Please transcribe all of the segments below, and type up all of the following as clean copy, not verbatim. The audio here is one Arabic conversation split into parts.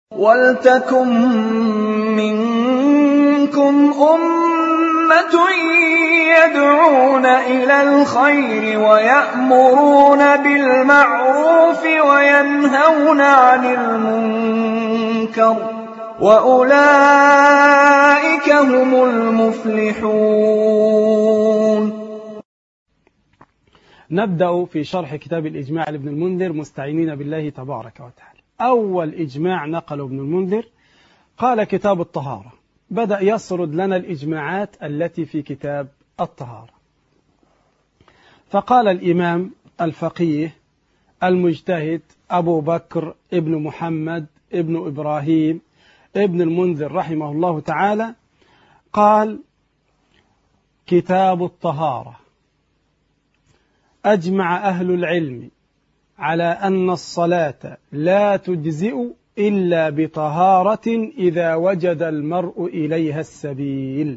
وَلْتَكُن مِّنكُمْ أُمَّةٌ يَدْعُونَ إِلَى الْخَيْرِ وَيَأْمُرُونَ بِالْمَعْرُوفِ وَيَنْهَوْنَ عَنِ الْمُنكَرِ وَأُولَئِكَ هُمُ الْمُفْلِحُونَ. نبدأ في شرح كتاب الإجماع لابن المنذر مستعينين بالله تبارك وتعالى. أول إجماع نقله ابن المنذر قال كتاب الطهارة، بدأ يسرد لنا الإجماعات التي في كتاب الطهارة. فقال الإمام الفقيه المجتهد أبو بكر ابن محمد ابن إبراهيم ابن المنذر رحمه الله تعالى، قال كتاب الطهارة: أجمع أهل العلم على أن الصلاة لا تجزئ إلا بطهارة إذا وجد المرء إليها السبيل.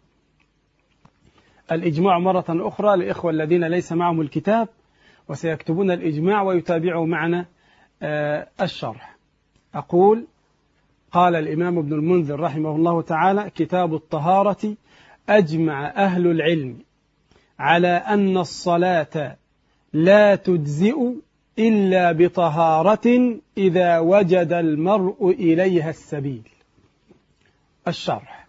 الإجماع مرة أخرى للإخوة الذين ليس معهم الكتاب وسيكتبون الإجماع ويتابعوا معنا الشرح. أقول: قال الإمام ابن المنذر رحمه الله تعالى: كتاب الطهارة: أجمع أهل العلم على أن الصلاة لا تجزئ إلا بطهارة إذا وجد المرء إليها السبيل. الشرح: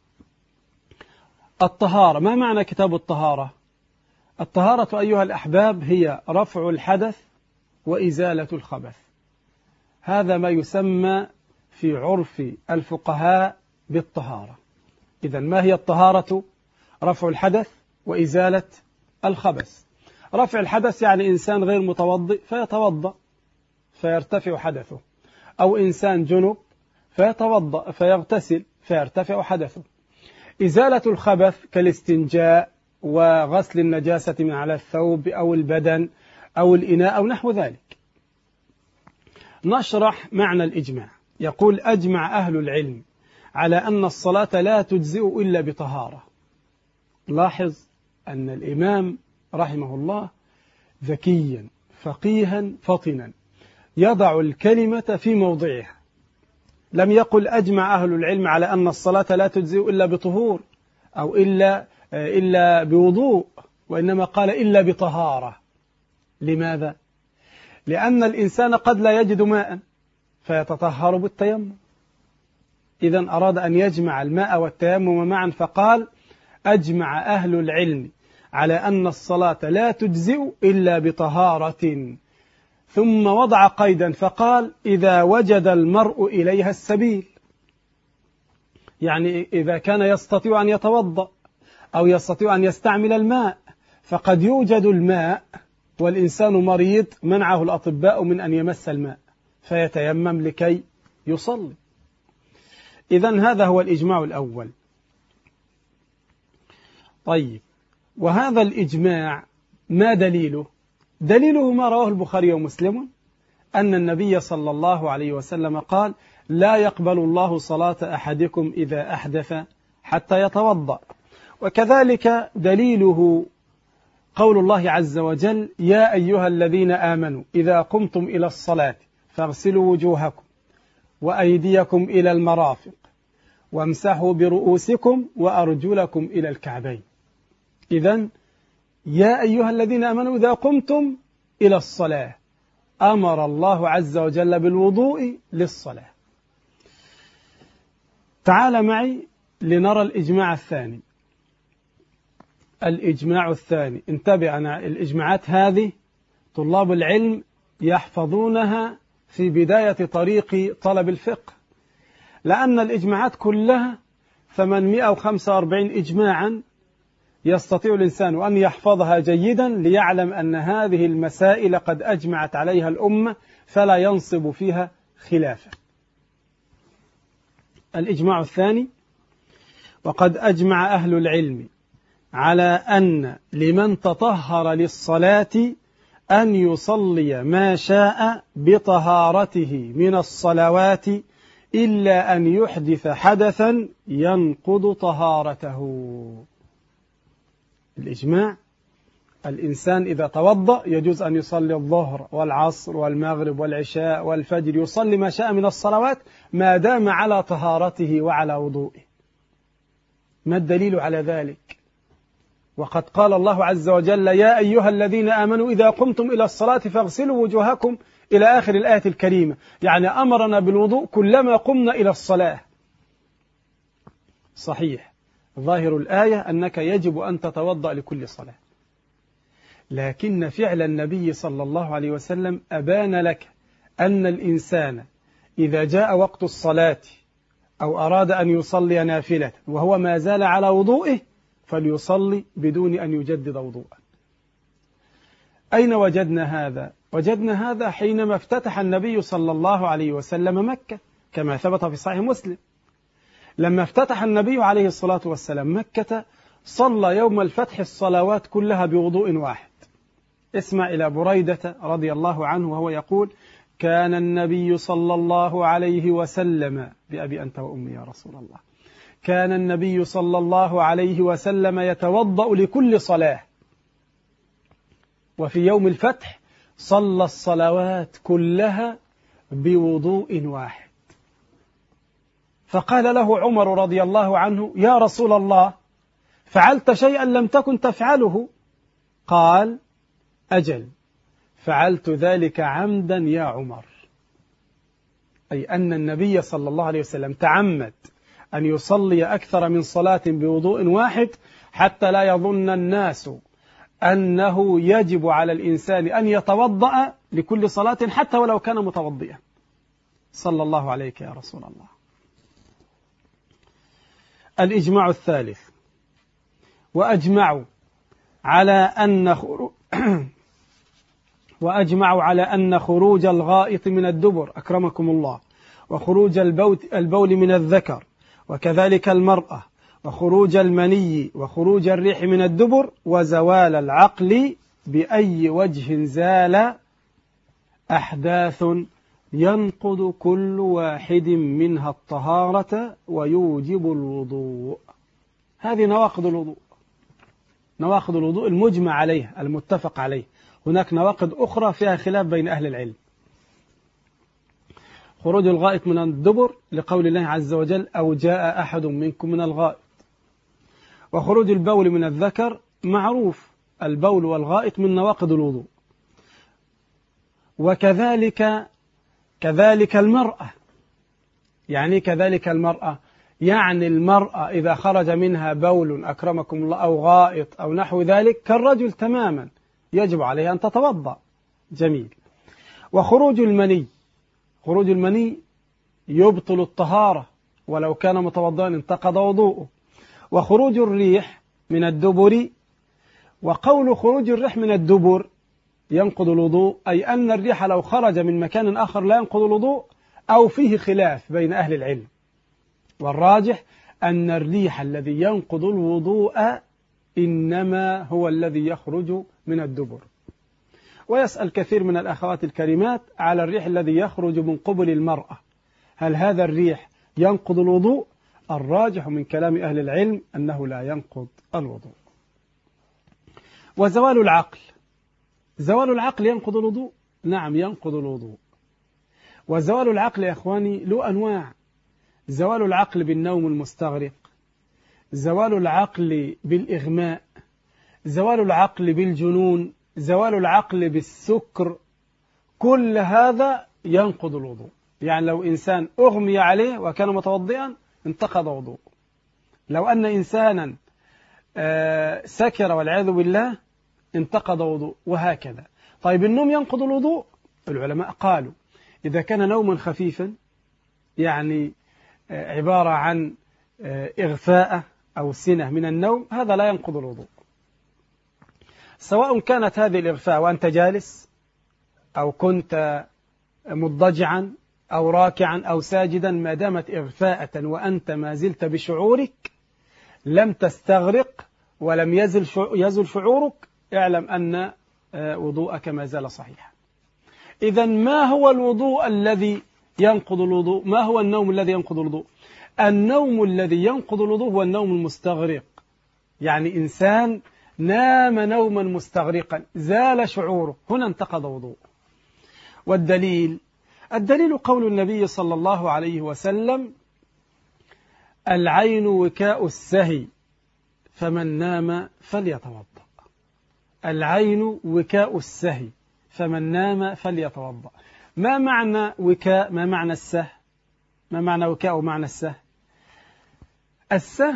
الطهارة، ما معنى كتاب الطهارة؟ الطهارة أيها الأحباب هي رفع الحدث وإزالة الخبث. هذا ما يسمى في عرف الفقهاء بالطهارة. إذن ما هي الطهارة؟ رفع الحدث وإزالة الخبث. رفع الحدث يعني إنسان غير متوضئ فيتوضأ فيرتفع حدثه، أو إنسان جنب فيتوضأ فيغتسل فيرتفع حدثه. إزالة الخبث كالاستنجاء وغسل النجاسة من على الثوب أو البدن أو الإناء أو نحو ذلك. نشرح معنى الإجماع. يقول: أجمع أهل العلم على أن الصلاة لا تجزئ إلا بطهارة. لاحظ أن الإمام رحمه الله ذكيا فقيها فطنا يضع الكلمة في موضعها. لم يقل أجمع أهل العلم على أن الصلاة لا تجزئ إلا بطهور أو إلا بوضوء، وإنما قال إلا بطهارة. لماذا؟ لأن الإنسان قد لا يجد ماء فيتطهر بالتيمم. إذن أراد أن يجمع الماء والتيمم معا فقال: أجمع أهل العلم على أن الصلاة لا تجزئ إلا بطهارة، ثم وضع قيدا فقال: إذا وجد المرء إليها السبيل، يعني إذا كان يستطيع أن يتوضأ أو يستطيع أن يستعمل الماء. فقد يوجد الماء والإنسان مريض منعه الأطباء من أن يمس الماء فيتيمم لكي يصلي. إذن هذا هو الإجماع الأول. طيب، وهذا الإجماع ما دليله؟ دليله ما رواه البخاري ومسلم أن النبي صلى الله عليه وسلم قال: لا يقبل الله صلاة أحدكم إذا أحدث حتى يتوضأ. وكذلك دليله قول الله عز وجل: يا أيها الذين آمنوا إذا قمتم إلى الصلاة فاغسلوا وجوهكم وأيديكم إلى المرافق وامسحوا برؤوسكم وأرجلكم إلى الكعبين. إذن يا أيها الذين آمنوا إذا قمتم إلى الصلاة، أمر الله عز وجل بالوضوء للصلاة. تعال معي لنرى الإجماع الثاني. الإجماع الثاني، انتبه، أنا الإجماعات هذه طلاب العلم يحفظونها في بداية طريق طلب الفقه، لأن الإجماعات كلها 845 إجماعا يستطيع الإنسان أن يحفظها جيدا ليعلم أن هذه المسائل قد أجمعت عليها الأمة فلا ينصب فيها خلافا. الإجماع الثاني: وقد أجمع أهل العلم على أن لمن تطهر للصلاة أن يصلي ما شاء بطهارته من الصلوات إلا أن يحدث حدثا ينقض طهارته. الإجماع الإنسان إذا توضأ يجوز أن يصلي الظهر والعصر والمغرب والعشاء والفجر، يصلي ما شاء من الصلوات ما دام على طهارته وعلى وضوئه. ما الدليل على ذلك؟ وقد قال الله عز وجل: يا أيها الذين آمنوا إذا قمتم إلى الصلاة فاغسلوا وجوهكم إلى آخر الآية الكريمة، يعني أمرنا بالوضوء كلما قمنا إلى الصلاة. صحيح، ظاهر الآية أنك يجب أن تتوضأ لكل صلاة، لكن فعل النبي صلى الله عليه وسلم أبان لك أن الإنسان إذا جاء وقت الصلاة أو أراد أن يصلي نافلة وهو ما زال على وضوئه فليصلي بدون أن يجدد وضوءا. أين وجدنا هذا؟ وجدنا هذا حينما افتتح النبي صلى الله عليه وسلم مكة، كما ثبت في صحيح مسلم. لما افتتح النبي عليه الصلاة والسلام مكة صلى يوم الفتح الصلوات كلها بوضوء واحد. اسمع إلى بريدة رضي الله عنه وهو يقول: كان النبي صلى الله عليه وسلم، بأبي أنت وأمي يا رسول الله، كان النبي صلى الله عليه وسلم يتوضأ لكل صلاة، وفي يوم الفتح صلى الصلوات كلها بوضوء واحد. فقال له عمر رضي الله عنه: يا رسول الله، فعلت شيئا لم تكن تفعله؟ قال: أجل، فعلت ذلك عمدا يا عمر. أي أن النبي صلى الله عليه وسلم تعمد أن يصلي أكثر من صلاة بوضوء واحد حتى لا يظن الناس أنه يجب على الإنسان أن يتوضأ لكل صلاة حتى ولو كان متوضئا. صلى الله عليك يا رسول الله. الإجماع الثالث: وأجمعوا على أن خروج الغائط من الدبر أكرمكم الله، وخروج البول من الذكر، وكذلك المرأة، وخروج المني، وخروج الريح من الدبر، وزوال العقل بأي وجه زال أحداث ينقض كل واحد منها الطهارة ويوجب الوضوء. هذه نواقض الوضوء، نواقض الوضوء المجمع عليه المتفق عليه. هناك نواقض أخرى فيها خلاف بين أهل العلم. خروج الغائط من الدبر لقول الله عز وجل: أو جاء أحد منكم من الغائط. وخروج البول من الذكر معروف، البول والغائط من نواقض الوضوء. وكذلك المرأة. يعني كذلك المرأة، يعني المرأة إذا خرج منها بول أكرمكم الله أو غائط أو نحو ذلك كالرجل تماما، يجب عليها أن تتوضأ. جميل. وخروج المني، خروج المني يبطل الطهارة ولو كان متوضئا انتقض وضوءه. وخروج الريح من الدبر، وقول خروج الريح من الدبر ينقض الوضوء، أي أن الريح لو خرج من مكان آخر لا ينقض الوضوء، أو فيه خلاف بين أهل العلم. والراجح أن الريح الذي ينقض الوضوء إنما هو الذي يخرج من الدبر. ويسأل كثير من الأخوات الكريمات على الريح الذي يخرج من قبل المرأة، هل هذا الريح ينقض الوضوء؟ الراجح من كلام أهل العلم أنه لا ينقض الوضوء. وزوال العقل، زوال العقل ينقض الوضوء؟ نعم ينقض الوضوء. وزوال العقل يا إخواني له أنواع: زوال العقل بالنوم المستغرق، زوال العقل بالإغماء، زوال العقل بالجنون، زوال العقل بالسكر. كل هذا ينقض الوضوء. يعني لو إنسان أغمي عليه وكان متوضئا انتقض وضوء. لو أن إنسانا سكر والعياذ بالله انتقض وضوء، وهكذا. طيب النوم ينقض الوضوء؟ العلماء قالوا إذا كان نوما خفيفا، يعني عبارة عن إغفاء أو سنة من النوم، هذا لا ينقض الوضوء، سواء كانت هذه الإغفاء وأنت جالس، أو كنت مضجعا أو راكعا أو ساجدا، ما دامت إغفاءة وأنت ما زلت بشعورك، لم تستغرق ولم يزل شعورك، اعلم أن وضوءك ما زال صحيحا. إذن ما هو الوضوء الذي ينقض الوضوء؟ ما هو النوم الذي ينقض الوضوء؟ النوم الذي ينقض الوضوء هو النوم المستغرق. يعني إنسان نام نوما مستغرقا زال شعوره، هنا انتقض وضوءه. والدليل قول النبي صلى الله عليه وسلم: العين وكاء السهي فمن نام فليتوضأ. العين وكاء السهي فمن نام فليتوضأ. ما معنى وكاء؟ ما معنى السه؟ ما معنى وكاء ومعنى السه؟ السه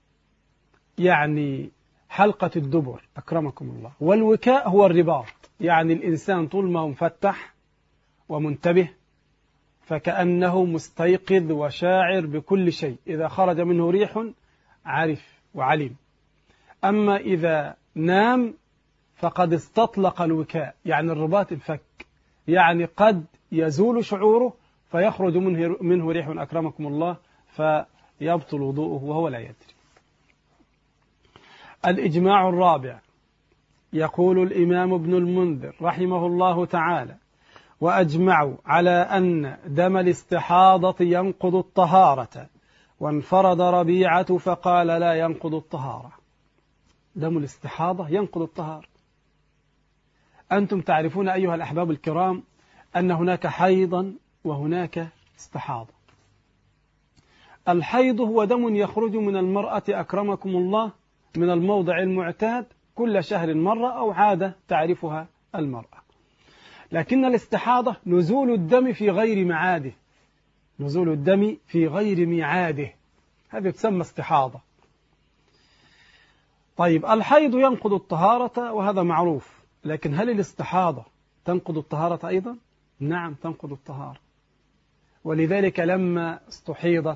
يعني حلقة الدبر أكرمكم الله، والوكاء هو الرباط، يعني الإنسان طول ما هو مفتح ومنتبه فكأنه مستيقظ وشاعر بكل شيء، إذا خرج منه ريح عرف وعلم. أما إذا نام فقد استطلق الوكاء، يعني الرباط الفك، يعني قد يزول شعوره فيخرج منه ريح أكرمكم الله فيبطل وضوءه وهو لا يدري. الإجماع الرابع، يقول الإمام ابن المنذر رحمه الله تعالى: وأجمعوا على أن دم الاستحاضة ينقض الطهارة، وانفرد ربيعة فقال لا ينقض الطهارة. دم الاستحاضة ينقض الطهارة. أنتم تعرفون أيها الأحباب الكرام أن هناك حيضا وهناك استحاضة. الحيض هو دم يخرج من المرأة أكرمكم الله من الموضع المعتاد كل شهر مرة أو عادة تعرفها المرأة. لكن الاستحاضة نزول الدم في غير معاده، نزول الدم في غير ميعاده، هذه تسمى استحاضة. طيب الحيض ينقض الطهارة وهذا معروف، لكن هل الاستحاضة تنقض الطهارة أيضا؟ نعم تنقض الطهارة. ولذلك لما استحيضت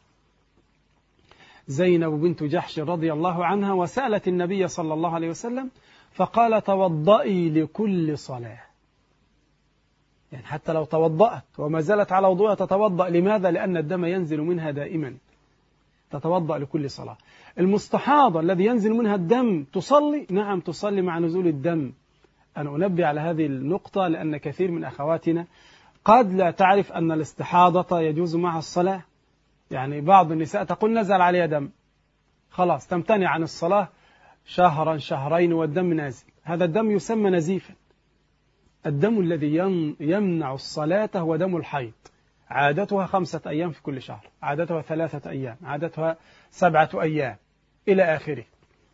زينب بنت جحش رضي الله عنها وسألت النبي صلى الله عليه وسلم فقال: توضئي لكل صلاة. يعني حتى لو توضأت وما زالت على وضوءها تتوضأ. لماذا؟ لأن الدم ينزل منها دائما، تتوضأ لكل صلاة. المستحاضة الذي ينزل منها الدم تصلي؟ نعم تصلي مع نزول الدم. أنا أنبه على هذه النقطة لأن كثير من أخواتنا قد لا تعرف أن الاستحاضة يجوز معها الصلاة. يعني بعض النساء تقول نزل عليها دم، خلاص تمتنع عن الصلاة شهرا شهرين والدم نازل. هذا الدم يسمى نزيفا. الدم الذي يمنع الصلاة هو دم الحيض، عادتها 5 أيام في كل شهر، عادتها 3 أيام، عادتها 7 أيام إلى آخره.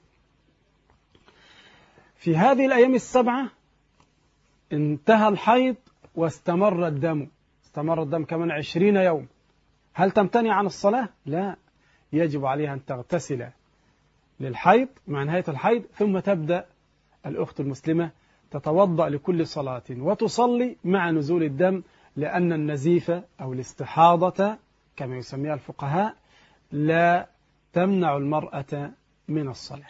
في هذه الأيام 7 انتهى الحيض واستمر الدم، استمر الدم كمان 20 يوم. هل تمتنع عن الصلاة؟ لا، يجب عليها أن تغتسل للحيض مع نهاية الحيض، ثم تبدأ الأخت المسلمة تتوضأ لكل صلاة وتصلي مع نزول الدم، لأن النزيف أو الاستحاضة كما يسميها الفقهاء لا تمنع المرأة من الصلاة.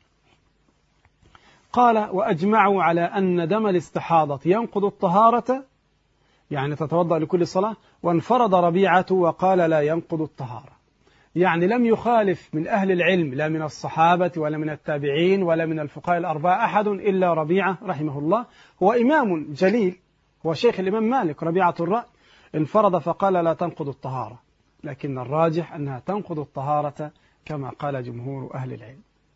قال: وأجمعوا على أن دم الاستحاضة ينقض الطهارة، يعني تتوضأ لكل صلاة. وانفرد ربيعة وقال لا ينقض الطهارة، يعني لم يخالف من أهل العلم لا من الصحابة ولا من التابعين ولا من الفقهاء الأربعة أحد إلا ربيعة رحمه الله، هو إمام جليل، هو شيخ الإمام مالك ربيعة الرأي، انفرد فقال لا تنقض الطهارة، لكن الراجح أنها تنقض الطهارة كما قال جمهور أهل العلم.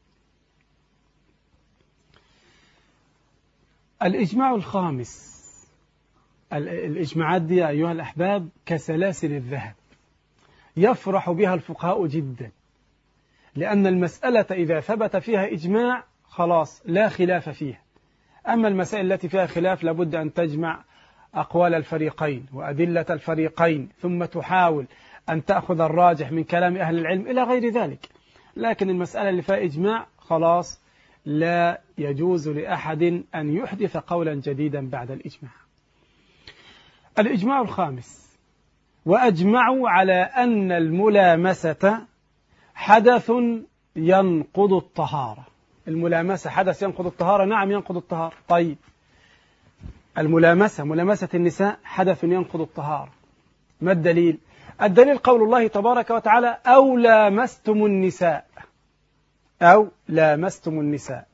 الإجماع الخامس، الإجماعات دي أيها الأحباب كسلاسل الذهب، يفرح بها الفقهاء جدا، لأن المسألة إذا ثبت فيها إجماع خلاص لا خلاف فيها. أما المسائل التي فيها خلاف لابد أن تجمع أقوال الفريقين وأدلة الفريقين، ثم تحاول أن تأخذ الراجح من كلام أهل العلم إلى غير ذلك. لكن المسألة اللي فيها إجماع خلاص لا يجوز لأحد أن يحدث قولا جديدا بعد الإجماع. الإجماع الخامس: وأجمعوا على أن الملامسة حدث ينقض الطهارة. الملامسة حدث ينقض الطهارة؟ نعم ينقض الطهارة. طيب الملامسة، ملامسة النساء حدث ينقض الطهارة، ما الدليل؟ الدليل قول الله تبارك وتعالى: أو لامستم النساء، أو لامستم النساء.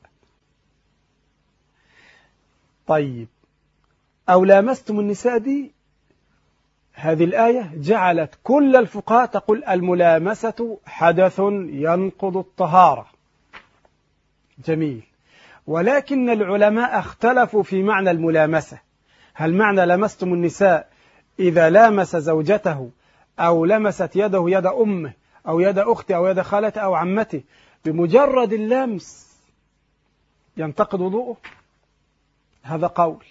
طيب أو لامستم النساء دي، هذه الآية جعلت كل الفقهاء تقول الملامسة حدث ينقض الطهارة. جميل. ولكن العلماء اختلفوا في معنى الملامسة. هل معنى لمستم النساء إذا لامس زوجته أو لمست يده يد أمه أو يد أخته أو يد خالته أو عمته بمجرد اللمس ينتقض وضوءه؟ هذا قول.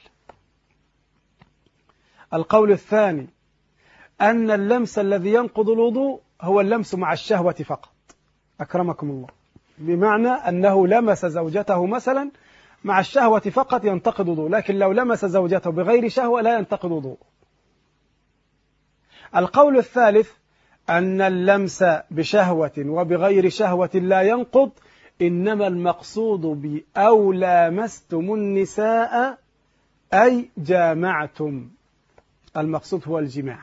القول الثاني أن اللمس الذي ينقض الوضوء هو اللمس مع الشهوة فقط، أكرمكم الله، بمعنى أنه لمس زوجته مثلا مع الشهوة فقط ينتقض وضوء، لكن لو لمس زوجته بغير شهوة لا ينتقض وضوء. القول الثالث أن اللمس بشهوة وبغير شهوة لا ينقض، إنما المقصود بأو لامستم النساء أي جامعتم، المقصود هو الجماع.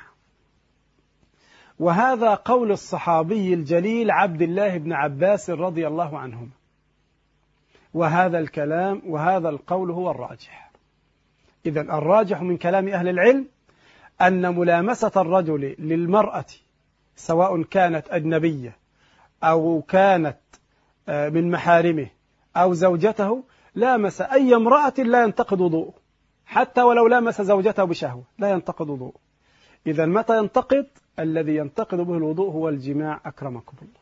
وهذا قول الصحابي الجليل عبد الله بن عباس رضي الله عنهما، وهذا الكلام وهذا القول هو الراجح. إذن الراجح من كلام أهل العلم أن ملامسة الرجل للمرأة سواء كانت أجنبية أو كانت من محارمه أو زوجته، لامس أي امرأة لا ينتقض وضوءه، حتى ولو لامس زوجته بشهوة لا ينتقض وضوءه. إذن متى ينتقض؟ الذي ينتقض به الوضوء هو الجماع، أكرمكم الله.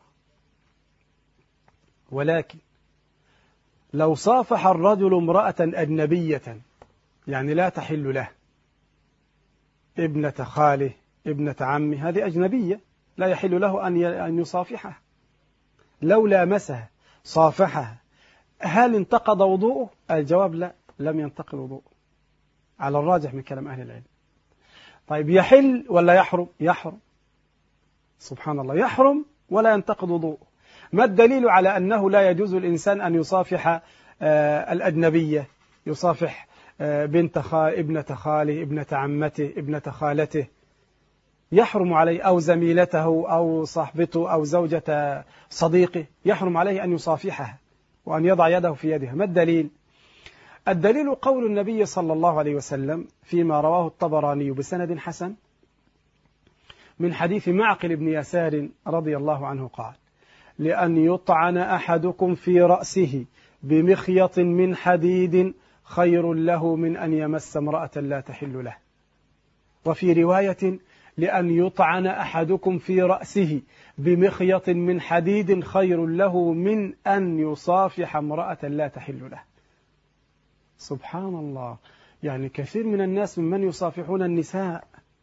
ولكن لو صافح الرجل امرأة أجنبية يعني لا تحل له، ابنة خاله ابنة عمه، هذه أجنبية لا يحل له أن يصافحها، لو لامسها صافحها هل انتقض وضوءه؟ الجواب لا، لم ينتقض وضوءه على الراجح من كلام أهل العلم. طيب يحل ولا يحرم؟ يحرم، سبحان الله، يحرم ولا ينتقض وضوءه. ما الدليل على أنه لا يجوز الإنسان أن يصافح الأجنبية، يصافح ابنة خاله ابنة عمته ابنة خالته، يحرم عليه، أو زميلته أو صاحبته أو زوجة صديقه، يحرم عليه أن يصافحها وأن يضع يده في يدها. ما الدليل؟ الدليل قول النبي صلى الله عليه وسلم فيما رواه الطبراني بسند حسن من حديث معقل بن يسار رضي الله عنه قال: لأن يطعن أحدكم في رأسه بمخيط من حديد خير له من أن يمس امرأة لا تحل له. وفي رواية: لأن يطعن أحدكم في رأسه بمخيط من حديد خير له من أن يصافح امرأة لا تحل له. سبحان الله، يعني كثير من الناس ممن يصافحون النساء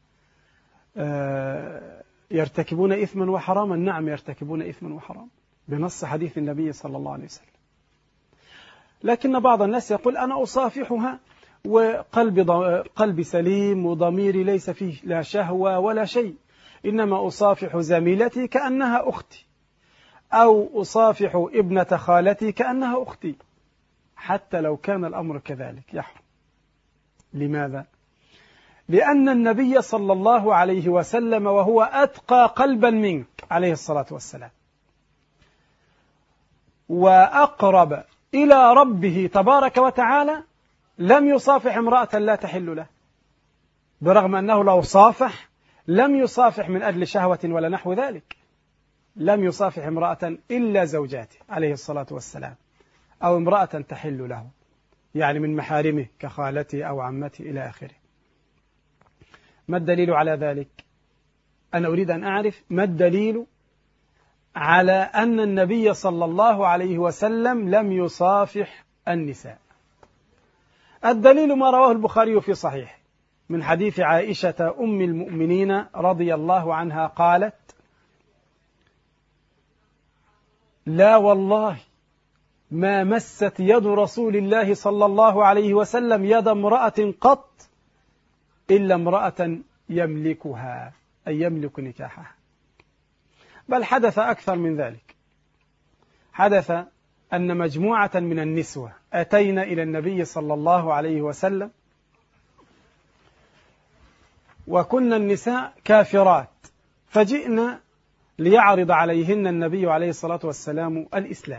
يرتكبون إثما وحراما. نعم، يرتكبون إثما وحراما بنص حديث النبي صلى الله عليه وسلم. لكن بعض الناس يقول: أنا أصافحها وقلبي سليم وضميري ليس فيه لا شهوة ولا شيء، إنما أصافح زميلتي كأنها أختي، أو أصافح ابنة خالتي كأنها أختي. حتى لو كان الأمر كذلك يحرم. لماذا؟ لأن النبي صلى الله عليه وسلم وهو أتقى قلبا منك عليه الصلاة والسلام وأقرب إلى ربه تبارك وتعالى لم يصافح امرأة لا تحل له، برغم أنه لو صافح لم يصافح من أجل شهوة ولا نحو ذلك، لم يصافح امرأة إلا زوجاته عليه الصلاة والسلام، أو امرأة تحل له يعني من محارمه كخالته أو عمته إلى آخره. ما الدليل على ذلك؟ أنا أريد أن أعرف ما الدليل على أن النبي صلى الله عليه وسلم لم يصافح النساء. الدليل ما رواه البخاري في صحيح من حديث عائشة أم المؤمنين رضي الله عنها قالت: لا والله ما مست يد رسول الله صلى الله عليه وسلم يد امرأة قط إلا امرأة يملكها، أي يملك نكاحها. بل حدث أكثر من ذلك، حدث أن مجموعة من النسوة أتينا إلى النبي صلى الله عليه وسلم، وكنا النساء كافرات، فجئنا ليعرض عليهن النبي عليه الصلاة والسلام الإسلام.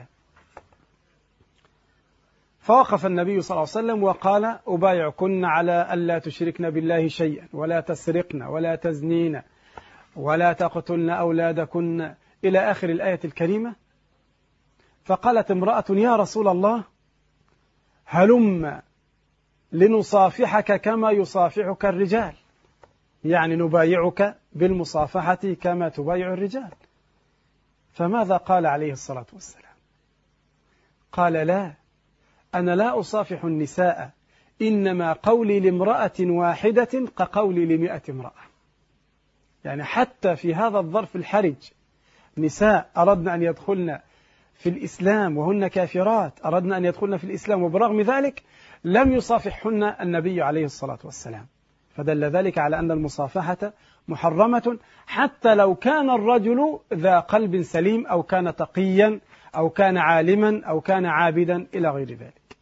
فوقف النبي صلى الله عليه وسلم وقال: أبايعكن على ألا تشركن بالله شيئا ولا تسرقن ولا تزنين ولا تقتلن أولادكن إلى آخر الآية الكريمة. فقالت امرأة يا رسول الله هلم لنصافحك كما يصافحك الرجال، يعني نبايعك بالمصافحة كما تبايع الرجال. فماذا قال عليه الصلاة والسلام؟ قال لا، أنا لا أصافح النساء، إنما قولي لامرأة واحدة كقولي ل100 امرأة. يعني حتى في هذا الظرف الحرج نساء أردنا أن يدخلن في الإسلام وهن كافرات، أردنا أن يدخلن في الإسلام، وبرغم ذلك لم يصافحهن النبي عليه الصلاة والسلام. فدل ذلك على أن المصافحة محرمة، حتى لو كان الرجل ذا قلب سليم أو كان تقيا أو كان عالما أو كان عابدا إلى غير ذلك.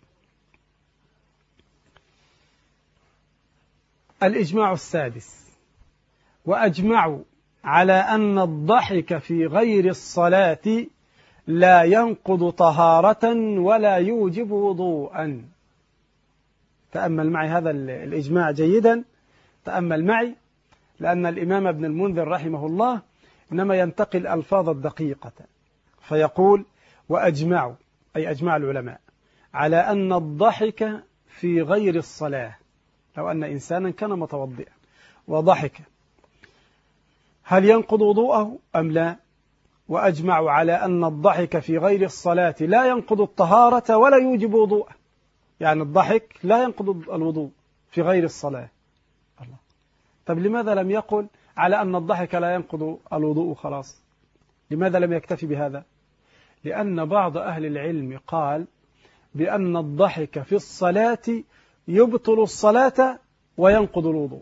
الإجماع السادس: وأجمعوا على أن الضحك في غير الصلاة لا ينقض طهارة ولا يوجب وضوءا. تأمل معي هذا الإجماع جيدا، تأمل معي، لأن الإمام ابن المنذر رحمه الله إنما ينتقل الألفاظ الدقيقة، فيقول وأجمعوا، أي أجمع العلماء، على أن الضحك في غير الصلاة، لو أن إنسانا كان متوضئا وضحك هل ينقض وضوءه أم لا؟ وأجمعوا على أن الضحك في غير الصلاة لا ينقض الطهارة ولا يوجب وضوءه. يعني الضحك لا ينقض الوضوء في غير الصلاة. الله. طب لماذا لم يقل على أن الضحك لا ينقض الوضوء خلاص؟ لماذا لم يكتفي بهذا؟ لأن بعض أهل العلم قال بأن الضحك في الصلاة يبطل الصلاة وينقض الوضوء.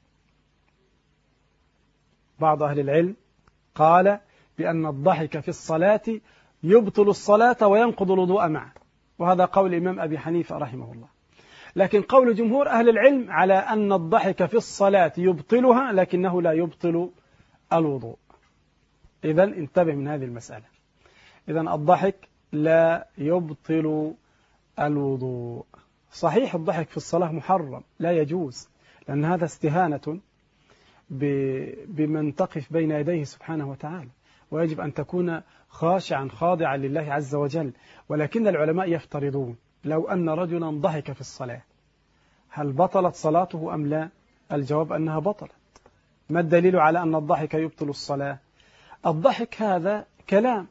بعض أهل العلم قال بأن الضحك في الصلاة يبطل الصلاة وينقض الوضوء معه، وهذا قول الإمام أبي حنيفة رحمه الله. لكن قول جمهور أهل العلم على أن الضحك في الصلاة يبطلها لكنه لا يبطل الوضوء. إذن انتبه من هذه المسألة. إذن الضحك لا يبطل الوضوء. صحيح الضحك في الصلاة محرم، لا يجوز، لأن هذا استهانة بمن تقف بين يديه سبحانه وتعالى، ويجب أن تكون خاشعا خاضعا لله عز وجل. ولكن العلماء يفترضون لو أن رجلا ضحك في الصلاة هل بطلت صلاته أم لا؟ الجواب أنها بطلت. ما الدليل على أن الضحك يبطل الصلاة؟ الضحك هذا كلام،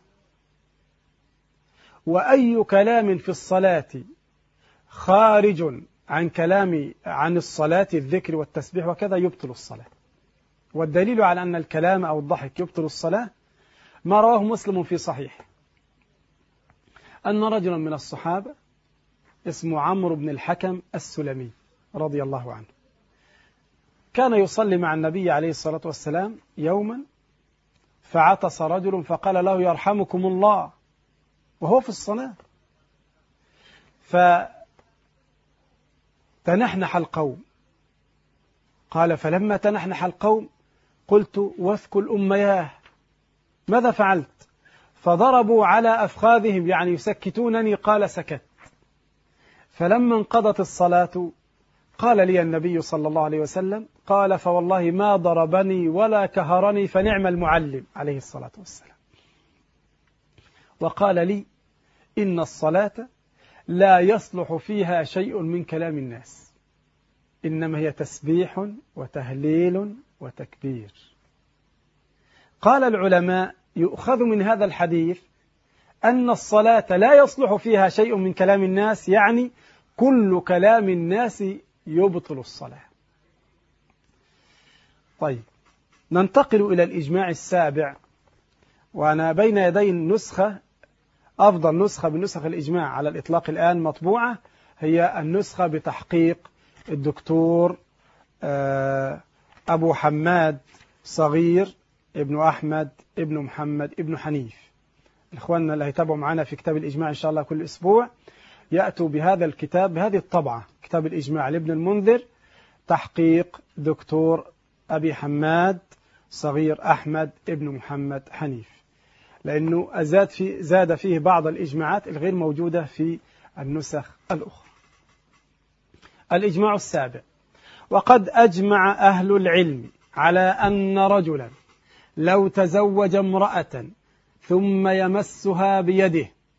وأي كلام في الصلاة خارج عن الصلاة، الذكر والتسبيح وكذا، يبطل الصلاة. والدليل على أن الكلام أو الضحك يبطل الصلاة ما رواه مسلم في صحيح أن رجلا من الصحابة اسمه عمرو بن الحكم السلمي رضي الله عنه كان يصلي مع النبي عليه الصلاة والسلام يوما، فعطس رجل فقال له يرحمكم الله وهو في الصلاة، فتنحنح القوم. قال فلما تنحنح القوم قلت وثك الأمياه، ماذا فعلت؟ فضربوا على أفخاذهم يعني يسكتونني. قال سكت. فلما انقضت الصلاة قال لي النبي صلى الله عليه وسلم قال فوالله ما ضربني ولا كهرني فنعم المعلم عليه الصلاة والسلام. وقال لي إن الصلاة لا يصلح فيها شيء من كلام الناس، إنما هي تسبيح وتهليل وتكبير. قال العلماء يؤخذ من هذا الحديث أن الصلاة لا يصلح فيها شيء من كلام الناس، يعني كل كلام الناس يبطل الصلاة. طيب، ننتقل إلى الإجماع السابع، وأنا بين يدي نسخة، أفضل نسخة من نسخ الإجماع على الإطلاق الآن مطبوعة، هي النسخة بتحقيق الدكتور أبو حماد صغير ابن أحمد ابن محمد ابن حنيف. إخواننا اللي هيتابعوا معنا في كتاب الإجماع إن شاء الله كل أسبوع يأتوا بهذا الكتاب بهذه الطبعة، كتاب الإجماع لابن المنذر، تحقيق دكتور أبي حماد صغير أحمد ابن محمد حنيف، لأنه زاد فيه بعض الإجماعات الغير موجودة في النسخ الأخرى. الإجماع السابع: وقد أجمع أهل العلم على أن رجلا لو تزوج امرأة ثم يمسها بيده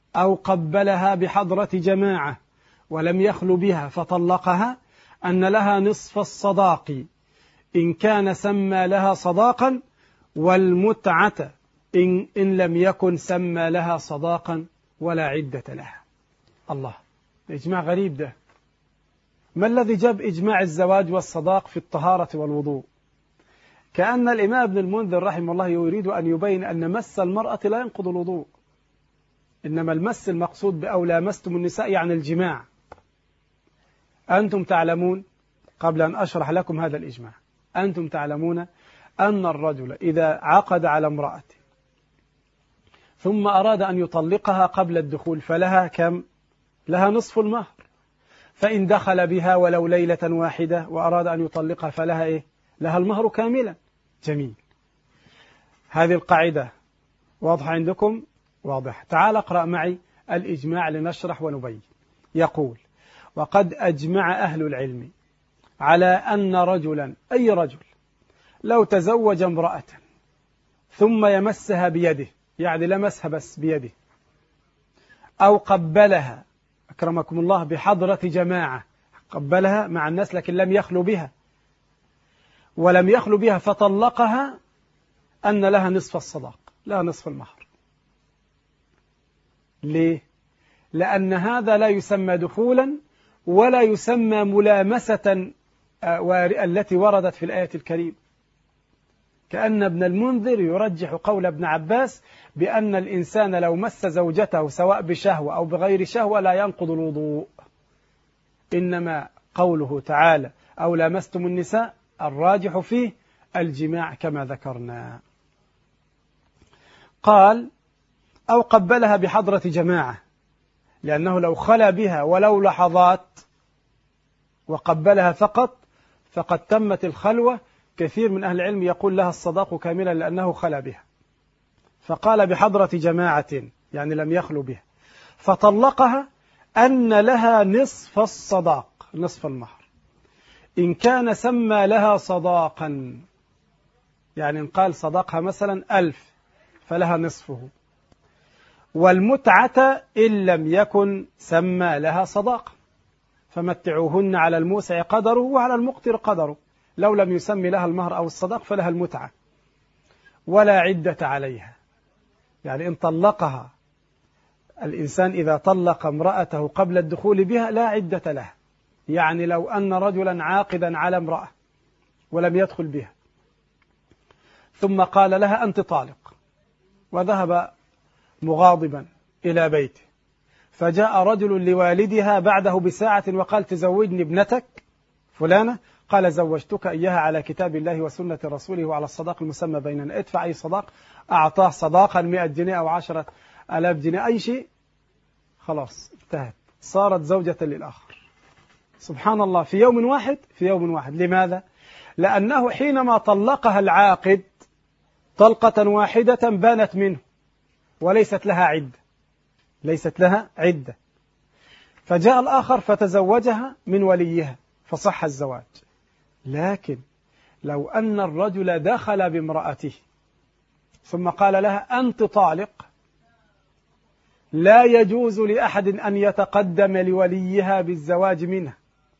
أو قبلها بحضرة جماعة ولم يخل بها فطلقها أن لها نصف الصداق إن كان سمى لها صداقا، والمتعة إن لم يكن سمى لها صداقا ولا عدة لها. الله، إجماع غريب ده. ما الذي جاب إجماع الزواج والصداق في الطهارة والوضوء؟ كأن الإمام ابن المنذر رحمه الله يريد أن يبين أن مس المرأة لا ينقض الوضوء، إنما المس المقصود بأو لامستم النساء يعني الجماع. أنتم تعلمون، قبل أن أشرح لكم هذا الإجماع، أنتم تعلمون أن الرجل إذا عقد على امرأته ثم أراد أن يطلقها قبل الدخول فلها كم؟ لها نصف المهر. فإن دخل بها ولو ليلة واحدة وأراد أن يطلقها فلها إيه؟ لها المهر كاملا. جميل. هذه القاعدة واضحة عندكم؟ واضح. تعال اقرأ معي الإجماع لنشرح ونبين. يقول: وقد أجمع أهل العلم على أن رجلا، أي رجل، لو تزوج امرأة ثم يمسها بيده، يعني لمسها بس بيده، أو قبلها أكرمكم الله بحضرة جماعة، قبلها مع الناس لكن لم يخلو بها، ولم يخلو بها فطلقها، أن لها نصف الصداق، لها نصف المهر. ليه؟ لأن هذا لا يسمى دخولا ولا يسمى ملامسة التي وردت في الآية الكريمة. كأن ابن المنذر يرجح قول ابن عباس بأن الإنسان لو مس زوجته سواء بشهوة أو بغير شهوة لا ينقض الوضوء، إنما قوله تعالى أو لامستم النساء الراجح فيه الجماع كما ذكرنا. قال: أو قبلها بحضرة جماعة، لأنه لو خلا بها ولو لحظات وقبلها فقط فقد تمت الخلوة. كثير من أهل العلم يقول لها الصداق كاملا لأنه خلا بها، فقال بحضرة جماعة يعني لم يخلو بها فطلقها، أن لها نصف الصداق، نصف المهر، إن كان سمى لها صداقا، يعني إن قال صداقها مثلا 1000 فلها نصفه، والمتعة إن لم يكن سمى لها صداقا، فمتعوهن على الموسع قدره وعلى المقتر قدره. لو لم يسمي لها المهر أو الصداق فلها المتعة ولا عدة عليها. يعني إن طلقها الإنسان، إذا طلق امرأته قبل الدخول بها لا عدة لها. يعني لو أن رجلا عاقدا على امرأة ولم يدخل بها ثم قال لها أنت طالق، وذهب مغاضبا إلى بيته، فجاء رجل لوالدها بعده بساعة وقال تزوجني ابنتك فلانة، قال زوجتك إياها على كتاب الله وسنة رسوله وعلى الصداق المسمى بيننا، ادفع أي صداق. أعطاه صداقا 100 جنيه أو 10,000 جنيه، أي شيء، خلاص انتهت، صارت زوجة للآخر. سبحان الله، في يوم واحد، في يوم واحد. لماذا؟ لأنه حينما طلقها العاقد طلقة واحدة بانت منه وليست لها عدة، ليست لها عدة، فجاء الآخر فتزوجها من وليها فصح الزواج. لكن لو أن الرجل دخل بامرأته ثم قال لها أنت طالق، لا يجوز لأحد أن يتقدم لوليها بالزواج منها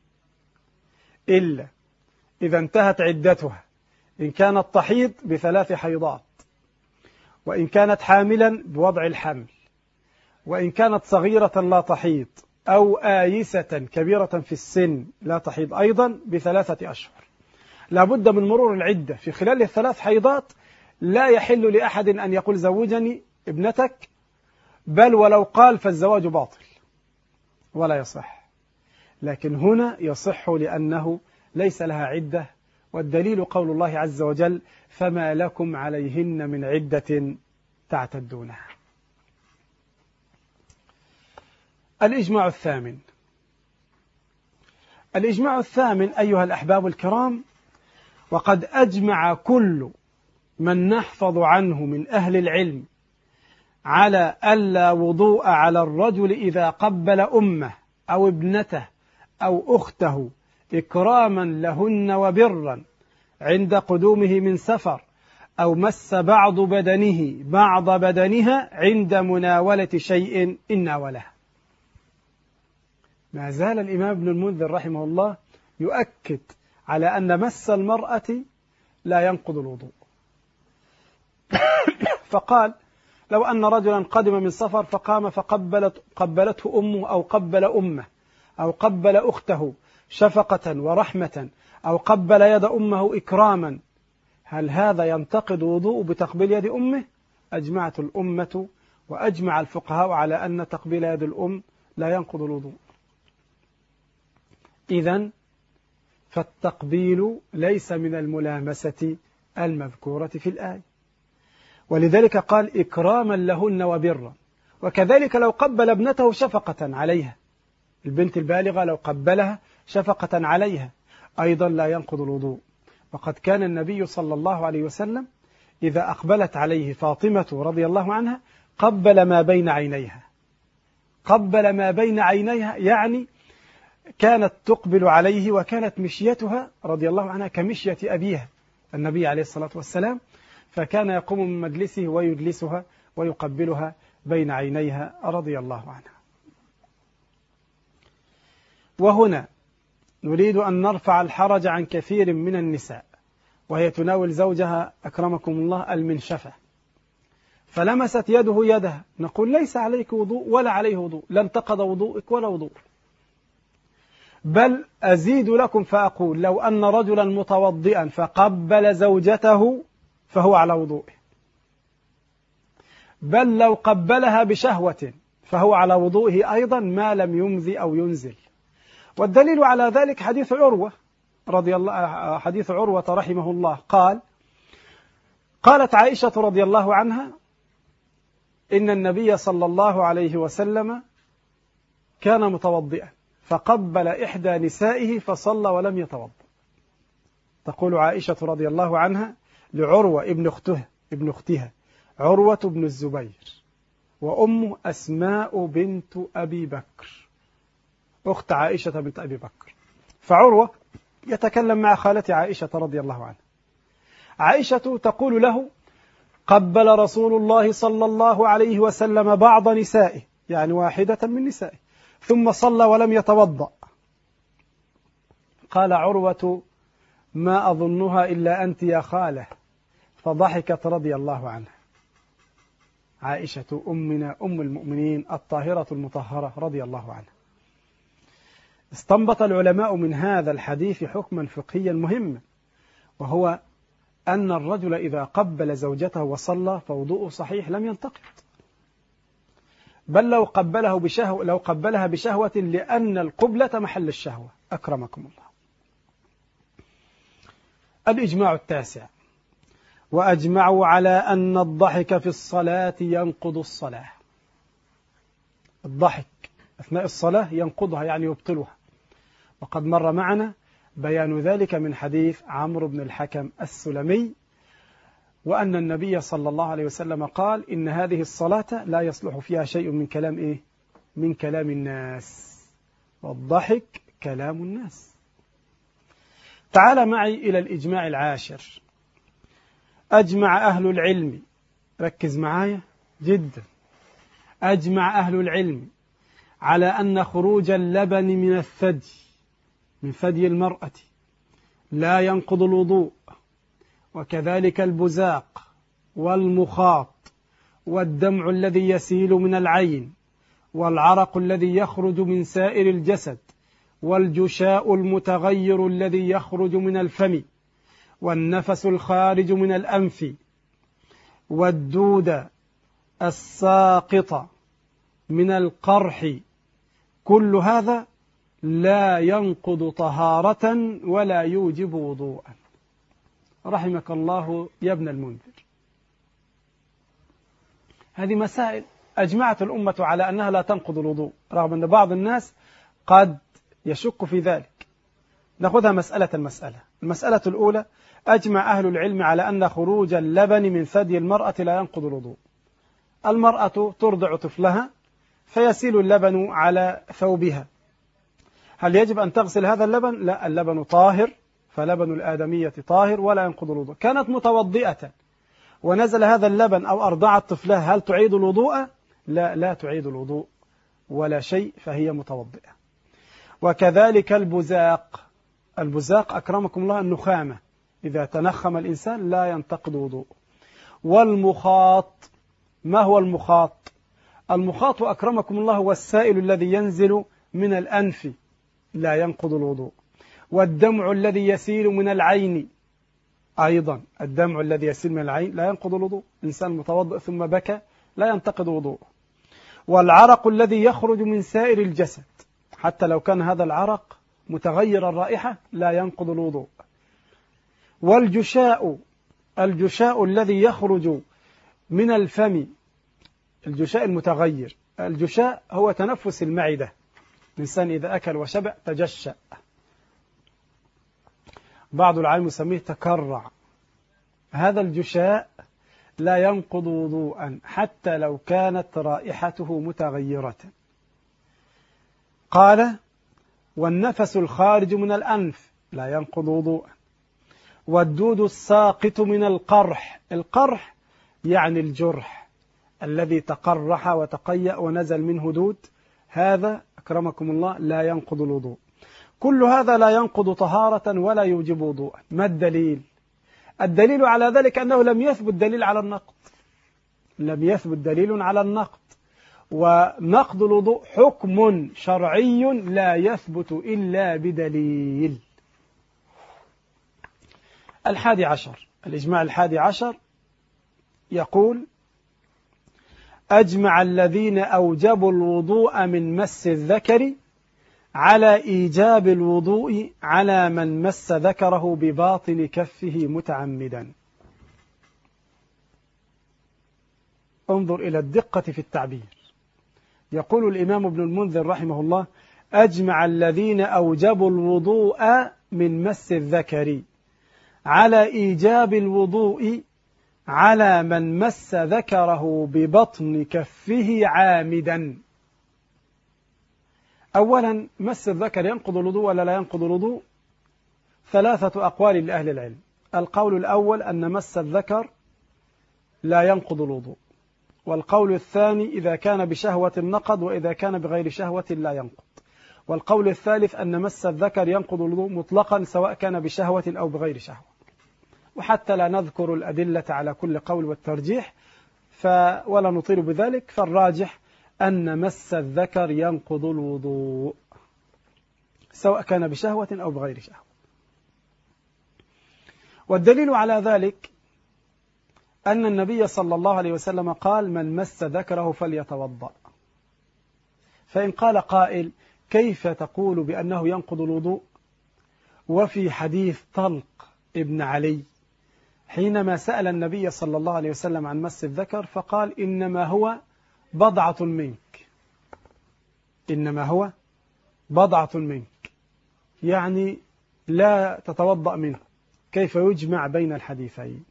إلا إذا انتهت عدتها، إن كانت تحيض ب3 حيضات، وإن كانت حاملا بوضع الحمل، وإن كانت صغيرة لا تحيض، أو آيسة كبيرة في السن لا تحيض أيضا ب3 أشهر. لا بد من مرور العدة. في خلال ال3 حيضات لا يحل لأحد أن يقول زوجني ابنتك، بل ولو قال فالزواج باطل ولا يصح. لكن هنا يصح لأنه ليس لها عدة، والدليل قول الله عز وجل فما لكم عليهن من عدة تعتدونها. الإجماع الثامن. الإجماع الثامن أيها الأحباب الكرام: وقد أجمع كل من نحفظ عنه من أهل العلم على ألا وضوء على الرجل إذا قبل أمه أو ابنته أو أخته إكراما لهن وبرا عند قدومه من سفر، أو مس بعض بدنه بعض بدنها عند مناولة شيء إن ناولها. ما زال الإمام ابن المنذر رحمه الله يؤكد على أن مس المرأة لا ينقض الوضوء. فقال: لو أن رجلا قدم من سفر فقام قبلته أمه أو قبل أمه أو قبل أخته شفقة ورحمة أو قبل يد أمه إكراما، هل هذا ينتقض وضوء بتقبيل يد أمه؟ أجمعت الأمة وأجمع الفقهاء على أن تقبيل يد الأم لا ينقض الوضوء. إذن فالتقبيل ليس من الملامسة المذكورة في الآية، ولذلك قال: إكراما لهن وبرا. وكذلك لو قبل ابنته شفقة عليها، البنت البالغة لو قبلها شفقة عليها أيضا لا ينقض الوضوء. وقد كان النبي صلى الله عليه وسلم إذا أقبلت عليه فاطمة رضي الله عنها قبل ما بين عينيها. قبل ما بين عينيها يعني كانت تقبل عليه، وكانت مشيتها رضي الله عنها كمشية أبيها النبي عليه الصلاة والسلام، فكان يقوم من مجلسه ويجلسها ويقبلها بين عينيها رضي الله عنها. وهنا نريد أن نرفع الحرج عن كثير من النساء وهي تناول زوجها أكرمكم الله المنشفة، فلمست يده يدها، نقول: ليس عليك وضوء ولا عليه وضوء، لا انتقض وضوءك ولا وضوء. بل أزيد لكم فأقول: لو أن رجلا متوضئا فقبل زوجته فهو على وضوءه، بل لو قبلها بشهوة فهو على وضوءه أيضا ما لم يمذي أو ينزل. والدليل على ذلك حديث عروة حديث عروة رحمه الله قالت عائشة رضي الله عنها: إن النبي صلى الله عليه وسلم كان متوضئا فقبل إحدى نسائه فصلى ولم يتوضأ. تقول عائشة رضي الله عنها لعروة ابن أختها عروة بن الزبير، وأمه أسماء بنت أبي بكر أخت عائشة بنت أبي بكر. فعروة يتكلم مع خالتي عائشة رضي الله عنها. عائشة تقول له: قبل رسول الله صلى الله عليه وسلم بعض نسائه، يعني واحدة من نسائه، ثم صلى ولم يتوضأ. قال عروة: ما أظنها إلا أنت يا خالة، فضحكت رضي الله عنها. عائشة أمنا أم المؤمنين الطاهرة المطهرة رضي الله عنها. استنبط العلماء من هذا الحديث حكما فقهيا مهما، وهو أن الرجل إذا قبل زوجته وصلى فوضوءه صحيح لم ينتقض، بل لو قبلها بشهوة، لأن القبلة محل الشهوة أكرمكم الله. الإجماع التاسع: وأجمعوا على أن الضحك في الصلاة ينقض الصلاة. الضحك أثناء الصلاة ينقضها يعني يبطلها، وقد مر معنا بيان ذلك من حديث عمرو بن الحكم السلمي، وأن النبي صلى الله عليه وسلم قال: إن هذه الصلاة لا يصلح فيها شيء من كلام من كلام الناس، والضحك كلام الناس. تعال معي إلى الإجماع العاشر. أجمع أهل العلم، ركز معايا جدا، أجمع أهل العلم على أن خروج اللبن من ثدي المرأة لا ينقض الوضوء، وكذلك البزاق والمخاط والدمع الذي يسيل من العين والعرق الذي يخرج من سائر الجسد والجشاء المتغير الذي يخرج من الفم والنفس الخارج من الأنف والدودة الساقطة من القرح، كل هذا لا ينقض طهارة ولا يوجب وضوءا. رحمك الله يا ابن المنذر. هذه مسائل أجمعت الأمة على أنها لا تنقض الوضوء، رغم أن بعض الناس قد يشك في ذلك. نأخذها المسألة الأولى: أجمع أهل العلم على أن خروج اللبن من ثدي المرأة لا ينقض الوضوء. المرأة ترضع طفلها فيسيل اللبن على ثوبها، هل يجب أن تغسل هذا اللبن؟ لا، اللبن طاهر، فلبن الآدمية طاهر ولا ينقض الوضوء. كانت متوضئة ونزل هذا اللبن أو أرضعت طفلها هل تعيد الوضوء؟ لا، لا تعيد الوضوء ولا شيء، فهي متوضئة. وكذلك البزاق. البزاق أكرمكم الله النخامة، إذا تنخم الإنسان لا ينتقض وضوء. والمخاط. ما هو المخاط؟ المخاط أكرمكم الله هو السائل الذي ينزل من الأنف، لا ينقض الوضوء. والدمع الذي يسيل من العين، أيضا الدمع الذي يسيل من العين لا ينقض الوضوء. إنسان متوضئ ثم بكى لا ينتقض وضوءه. والعرق الذي يخرج من سائر الجسد، حتى لو كان هذا العرق متغير الرائحة لا ينقض الوضوء. والجشاء. الجشاء الذي يخرج من الفم، الجشاء المتغير. الجشاء هو تنفس المعدة، الإنسان إذا أكل وشبع تجشأ. بعض العلماء يسميه تكرع. هذا الجشاء لا ينقض وضوءا حتى لو كانت رائحته متغيرة. قال: والنفس الخارج من الأنف لا ينقض وضوءا. والدود الساقط من القرح. القرح يعني الجرح الذي تقرح وتقيأ ونزل منه دود، هذا أكرمكم الله لا ينقض الوضوء. كل هذا لا ينقض طهارة ولا يوجب وضوءا. ما الدليل؟ الدليل على ذلك أنه لم يثبت دليل على النقض. لم يثبت دليل على النقض. ونقض الوضوء حكم شرعي لا يثبت إلا بدليل. 11. الإجماع 11 يقول: أجمع الذين أوجبوا الوضوء من مس الذكر على إيجاب الوضوء على من مس ذكره بباطن كفه متعمدا. انظر إلى الدقة في التعبير. يقول الإمام ابن المنذر رحمه الله: أجمع الذين أوجبوا الوضوء من مس الذكر على إيجاب الوضوء على من مس ذكره ببطن كفه عامدا. أولا، مس الذكر ينقض الوضوء ولا لا ينقض الوضوء؟ 3 أقوال لأهل العلم. القول الأول أن مس الذكر لا ينقض الوضوء. والقول الثاني إذا كان بشهوة نقض، وإذا كان بغير شهوة لا ينقض. والقول الثالث أن مس الذكر ينقض الوضوء مطلقا سواء كان بشهوة أو بغير شهوة. وحتى لا نذكر الأدلة على كل قول والترجيح ولا نطيل بذلك، فالراجح أن مس الذكر ينقض الوضوء سواء كان بشهوة أو بغير شهوة. والدليل على ذلك أن النبي صلى الله عليه وسلم قال: من مس ذكره فليتوضأ. فإن قال قائل: كيف تقول بأنه ينقض الوضوء وفي حديث طلق ابن علي حينما سأل النبي صلى الله عليه وسلم عن مس الذكر فقال: إنما هو بضعة منك، إنما هو بضعة منك، يعني لا تتوضأ منه. كيف يجمع بين الحديثين؟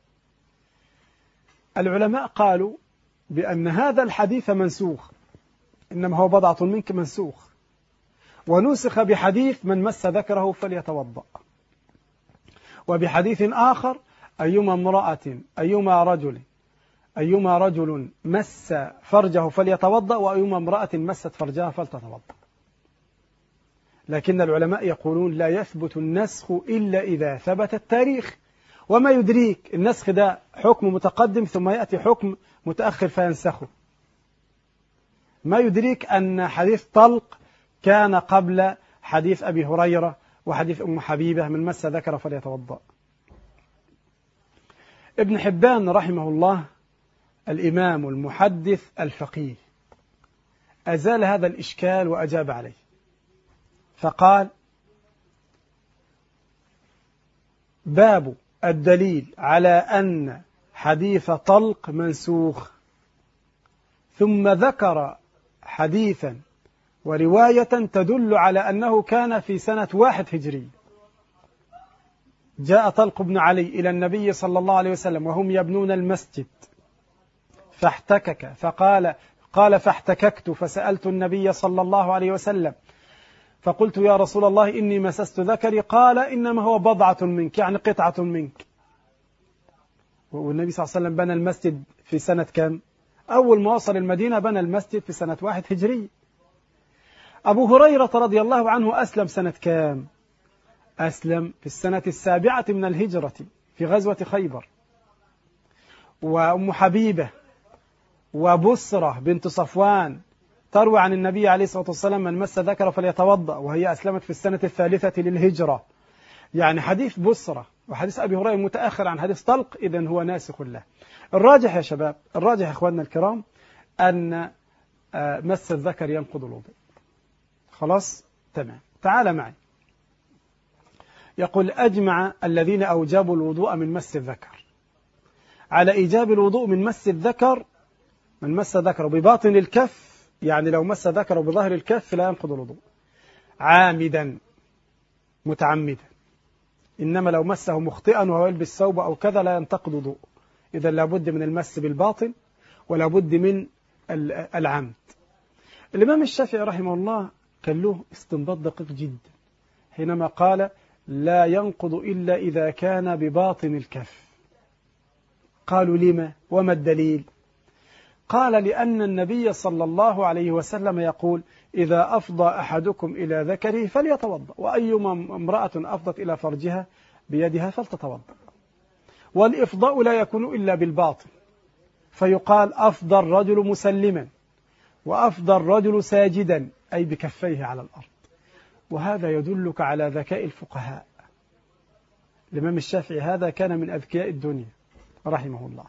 العلماء قالوا بأن هذا الحديث منسوخ، إنما هو بضعة منك منسوخ، ونسخ بحديث من مس ذكره فليتوضأ، وبحديث آخر: أيما رجل مس فرجه فليتوضأ، وأيما امرأة مست فرجها فلتتوضأ. لكن العلماء يقولون لا يثبت النسخ إلا إذا ثبت التاريخ. وما يدريك النسخ ده حكم متقدم ثم يأتي حكم متأخر فينسخه؟ ما يدريك أن حديث طلق كان قبل حديث أبي هريرة وحديث أم حبيبة من مس ذكر فليتوضأ؟ ابن حبان رحمه الله الإمام المحدث الفقيه أزال هذا الإشكال وأجاب عليه، فقال: باب الدليل على أن حديث طلق منسوخ. ثم ذكر حديثا ورواية تدل على أنه كان في سنة 1 هجري. جاء طلق بن علي إلى النبي صلى الله عليه وسلم وهم يبنون المسجد فاحتكك، قال فاحتككت فسألت النبي صلى الله عليه وسلم فقلت: يا رسول الله إني مسست ذكري. قال: إنما هو بضعة منك، يعني قطعة منك. والنبي صلى الله عليه وسلم بنى المسجد في سنة كام؟ أول ما وصل المدينة بنى المسجد في سنة 1 هجري. أبو هريرة رضي الله عنه أسلم سنة كام؟ أسلم في السنة 7 من الهجرة في غزوة خيبر. وأم حبيبة وبصرة بنت صفوان تروي عن النبي عليه الصلاة والسلام: من مس ذكر فليتوضأ، وهي أسلمت في السنة 3 للهجرة. يعني حديث بصرة وحديث أبي هريرة متأخر عن حديث طلق، إذن هو ناسخ له. الراجح يا شباب، الراجح يا إخواننا الكرام، أن مس الذكر ينقض الوضوء. خلاص؟ تمام. تعال معي. يقول: أجمع الذين أوجبوا الوضوء من مس الذكر على إيجاب الوضوء من مس الذكر، من مس ذكره بباطن الكف، يعني لو مس ذكره بظهر الكف لا ينقض الوضوء عامدا متعمدا، إنما لو مسه مخطئا وهو يلبس ثوب أو كذا لا ينتقض وضوء. إذا لابد من المس بالباطن ولا بد من العمد. الإمام الشافعي رحمه الله كان له استنباط دقيق جدا حينما قال: لا ينقض إلا إذا كان بباطن الكف. قالوا: لما؟ وما الدليل؟ قال: لأن النبي صلى الله عليه وسلم يقول: إذا أفضى أحدكم إلى ذكره فليتوضأ، وأيما امرأة أفضت إلى فرجها بيدها فلتتوضأ. والإفضاء لا يكون إلا بالباطن، فيقال: أفضى الرجل مسلما، وأفضى الرجل ساجدا، أي بكفيه على الأرض. وهذا يدلك على ذكاء الفقهاء. الإمام الشافعي هذا كان من أذكياء الدنيا رحمه الله.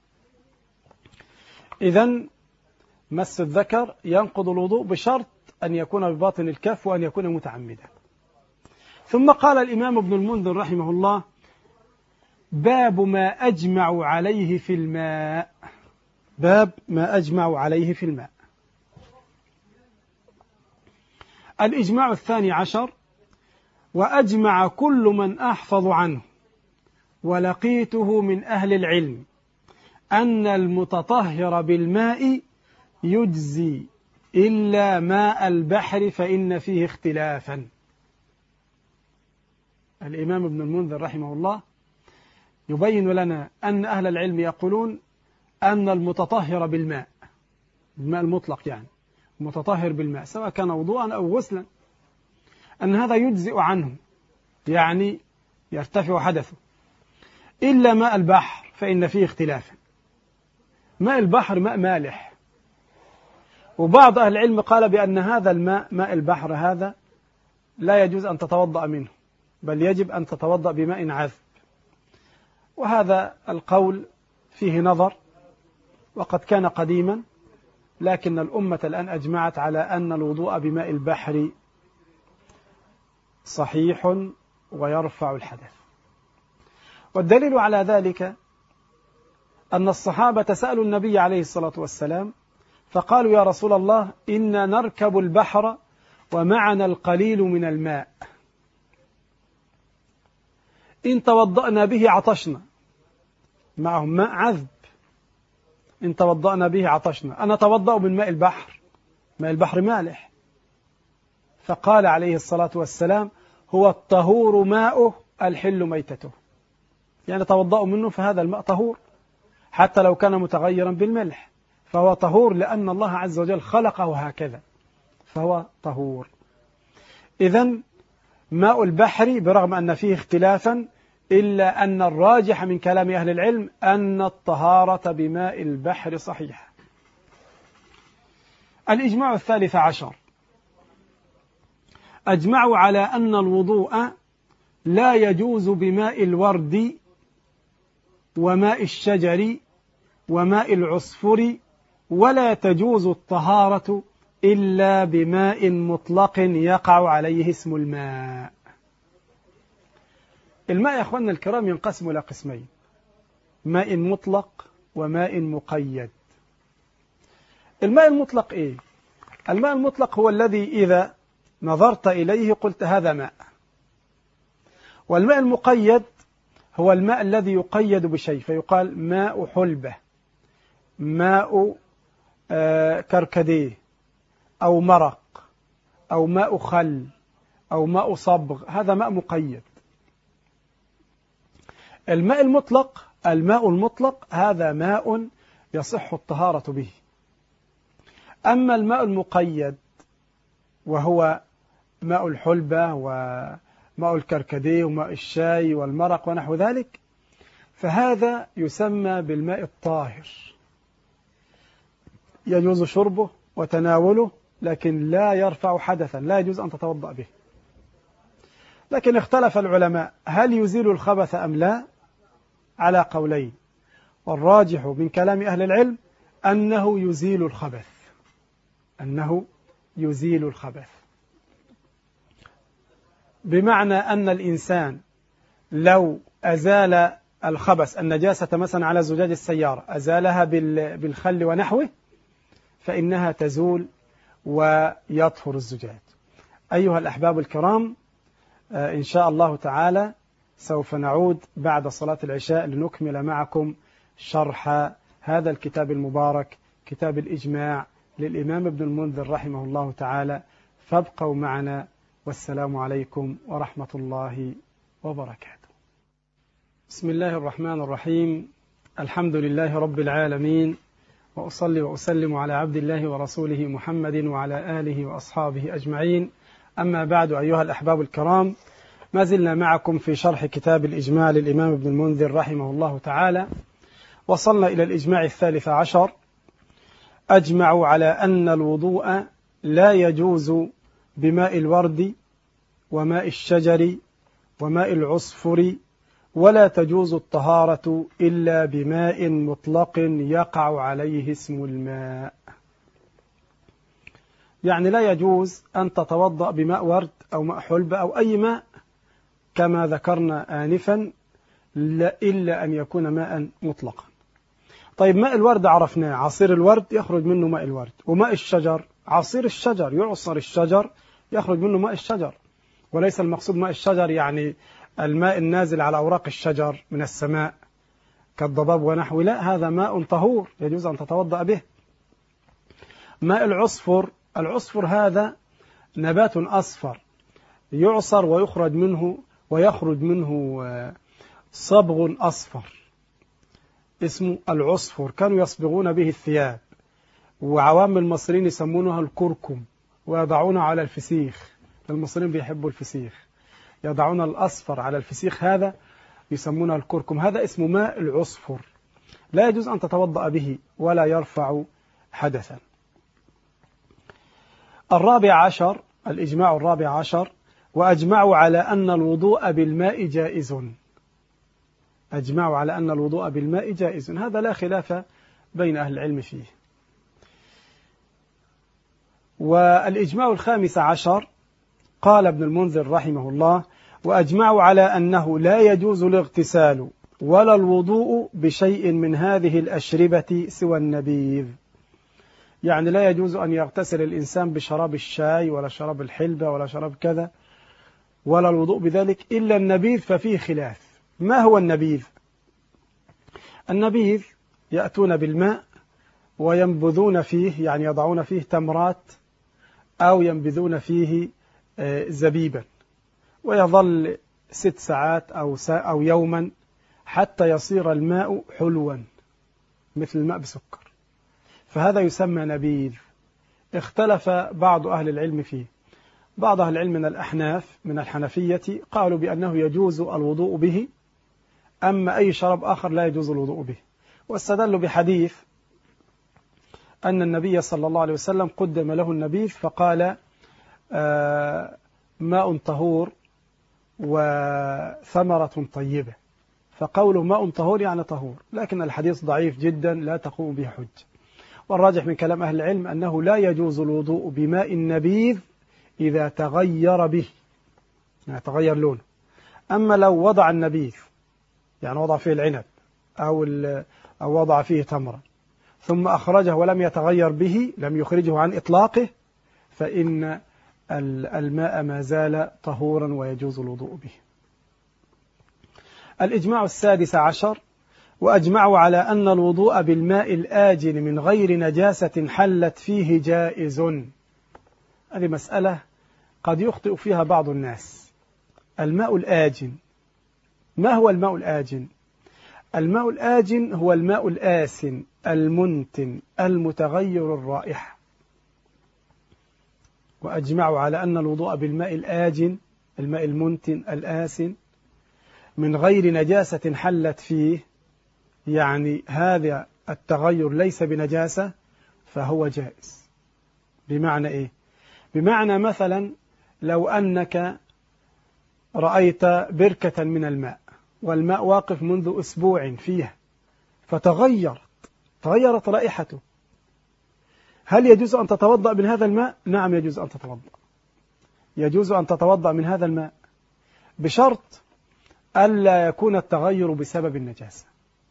إذن مس الذكر ينقض الوضوء بشرط أن يكون بباطن الكف وأن يكون متعمدا. ثم قال الإمام ابن المنذر رحمه الله: باب ما أجمع عليه في الماء. باب ما أجمع عليه في الماء. الإجماع 12: وأجمع كل من أحفظ عنه ولقيته من أهل العلم أن المتطهر بالماء يجزي إلا ماء البحر فإن فيه اختلافا. الإمام ابن المنذر رحمه الله يبين لنا أن أهل العلم يقولون أن المتطهر بالماء، الماء المطلق يعني متطهر بالماء سواء كان وضوءا أو غسلا، أن هذا يجزئ عنه، يعني يرتفع حدثه، إلا ماء البحر فإن فيه اختلافا. ماء البحر ماء مالح، وبعض أهل العلم قال بأن هذا الماء، ماء البحر هذا، لا يجوز أن تتوضأ منه، بل يجب أن تتوضأ بماء عذب. وهذا القول فيه نظر، وقد كان قديما، لكن الأمة الآن أجمعت على أن الوضوء بماء البحر صحيح ويرفع الحدث. والدليل على ذلك أن الصحابة سألوا النبي عليه الصلاة والسلام فقالوا: يا رسول الله، إنا نركب البحر ومعنا القليل من الماء، إن توضأنا به عطشنا. معهم ماء عذب، إن توضأنا به عطشنا، أنا توضأ من ماء البحر، ماء البحر مالح. فقال عليه الصلاة والسلام: هو الطهور ماؤه الحل ميتته، يعني توضأوا منه فهذا الماء طهور، حتى لو كان متغيرا بالملح فهو طهور، لأن الله عز وجل خلقه هكذا فهو طهور. إذن ماء البحر برغم أن فيه اختلافا، إلا أن الراجح من كلام أهل العلم أن الطهارة بماء البحر صحيحة. الإجماع 13: أجمعوا على أن الوضوء لا يجوز بماء الورد وماء الشجر وماء العصفر، ولا تجوز الطهارة إلا بماء مطلق يقع عليه اسم الماء. الماء يا أخواننا الكرام ينقسم إلى قسمين: ماء مطلق وماء مقيد. الماء المطلق إيه؟ الماء المطلق هو الذي إذا نظرت إليه قلت هذا ماء. والماء المقيد هو الماء الذي يقيد بشيء، فيقال ماء حلبة، ماء كركديه، أو مرق، أو ماء خل، أو ماء صبغ، هذا ماء مقيد. الماء المطلق الماء المطلق هذا ماء يصح الطهارة به. أما الماء المقيد وهو ماء الحلبة وماء الكركديه وماء الشاي والمرق ونحو ذلك، فهذا يسمى بالماء الطاهر، يجوز شربه وتناوله لكن لا يرفع حدثا، لا يجوز أن تتوضأ به. لكن اختلف العلماء هل يزيل الخبث أم لا، على قولين، والراجح من كلام أهل العلم أنه يزيل الخبث، أنه يزيل الخبث، بمعنى أن الإنسان لو أزال الخبث النجاسة مثلا على زجاج السيارة، أزالها بالخل ونحوه، فإنها تزول ويطهر الزجاج. أيها الأحباب الكرام، إن شاء الله تعالى سوف نعود بعد صلاة العشاء لنكمل معكم شرح هذا الكتاب المبارك، كتاب الإجماع للإمام ابن المنذر رحمه الله تعالى، فابقوا معنا، والسلام عليكم ورحمة الله وبركاته. بسم الله الرحمن الرحيم، الحمد لله رب العالمين، وأصلي وأسلم على عبد الله ورسوله محمد وعلى آله وأصحابه أجمعين. أما بعد، أيها الأحباب الكرام، ما زلنا معكم في شرح كتاب الإجماع للإمام ابن المنذر رحمه الله تعالى، وصلنا إلى الإجماع 13. أجمعوا على أن الوضوء لا يجوز بماء الورد وماء الشجر وماء العصفر، ولا تجوز الطهارة إلا بماء مطلق يقع عليه اسم الماء. يعني لا يجوز أن تتوضأ بماء ورد أو ماء حلبة أو أي ماء كما ذكرنا آنفا، إلا أن يكون ماء مطلقا. طيب، ماء الورد عرفناه، عصير الورد يخرج منه ماء الورد، وماء الشجر عصير الشجر، يعصر الشجر يخرج منه ماء الشجر، وليس المقصود ماء الشجر يعني الماء النازل على أوراق الشجر من السماء كالضباب ونحو، لا، هذا ماء طهور يجوز أن تتوضأ به. ماء العصفر، العصفر هذا نبات أصفر يعصر ويخرج منه صبغ أصفر اسمه العصفر، كانوا يصبغون به الثياب، وعوام المصريين يسمونها الكركم، ويضعونه على الفسيخ، المصريين بيحبوا الفسيخ، يضعون الأصفر على الفسيخ، هذا يسمونه الكركم، هذا اسمه ماء العصفر، لا يجوز أن تتوضأ به ولا يرفع حدثا. 14، الإجماع 14، وأجمعوا على أن الوضوء بالماء جائز. أجمعوا على أن الوضوء بالماء جائز، هذا لا خلاف بين أهل العلم فيه. والإجماع 15 قال ابن المنذر رحمه الله: وأجمعوا على أنه لا يجوز الاغتسال ولا الوضوء بشيء من هذه الأشربة سوى النبيذ. يعني لا يجوز أن يغتسل الإنسان بشراب الشاي ولا شراب الحلبة ولا شراب كذا، ولا الوضوء بذلك إلا النبيذ، ففيه خلاف. ما هو النبيذ؟ النبيذ يأتون بالماء وينبذون فيه، يعني يضعون فيه تمرات أو ينبذون فيه زبيبا، ويظل 6 ساعات أو يوما حتى يصير الماء حلوا مثل الماء بسكر، فهذا يسمى نبيذ. اختلف بعض أهل العلم فيه، بعض أهل العلم من الأحناف من الحنفية قالوا بأنه يجوز الوضوء به، أما أي شراب آخر لا يجوز الوضوء به، واستدلوا بحديث أن النبي صلى الله عليه وسلم قدم له النبيذ فقال: ماء طهور وثمرة طيبة، فقوله ماء طهور يعني طهور، لكن الحديث ضعيف جدا لا تقوم به حج. والراجح من كلام أهل العلم أنه لا يجوز الوضوء بماء النبيذ إذا تغير به، يعني تغير لونه. أما لو وضع النبيذ، يعني وضع فيه العنب أو وضع فيه تمرا ثم أخرجه ولم يتغير به، لم يخرجه عن إطلاقه، فإن الماء ما زال طهورا ويجوز الوضوء به. الإجماع 16، وأجمعوا على أن الوضوء بالماء الآجن من غير نجاسة حلت فيه جائز. هذه مسألة قد يخطئ فيها بعض الناس. الماء الآجن، ما هو الماء الآجن؟ الماء الآجن هو الماء الآسن المنتن المتغير الرائحة. وأجمعوا على أن الوضوء بالماء الآجن الماء المنتن الآسن من غير نجاسة حلت فيه، يعني هذا التغير ليس بنجاسة، فهو جائز. بمعنى إيه؟ بمعنى مثلا لو أنك رأيت بركة من الماء والماء واقف منذ أسبوع فيها فتغيرت رائحته، هل يجوز أن تتوضأ من هذا الماء؟ نعم يجوز أن تتوضأ، يجوز أن تتوضأ من هذا الماء بشرط ألا يكون التغير بسبب النجاسة.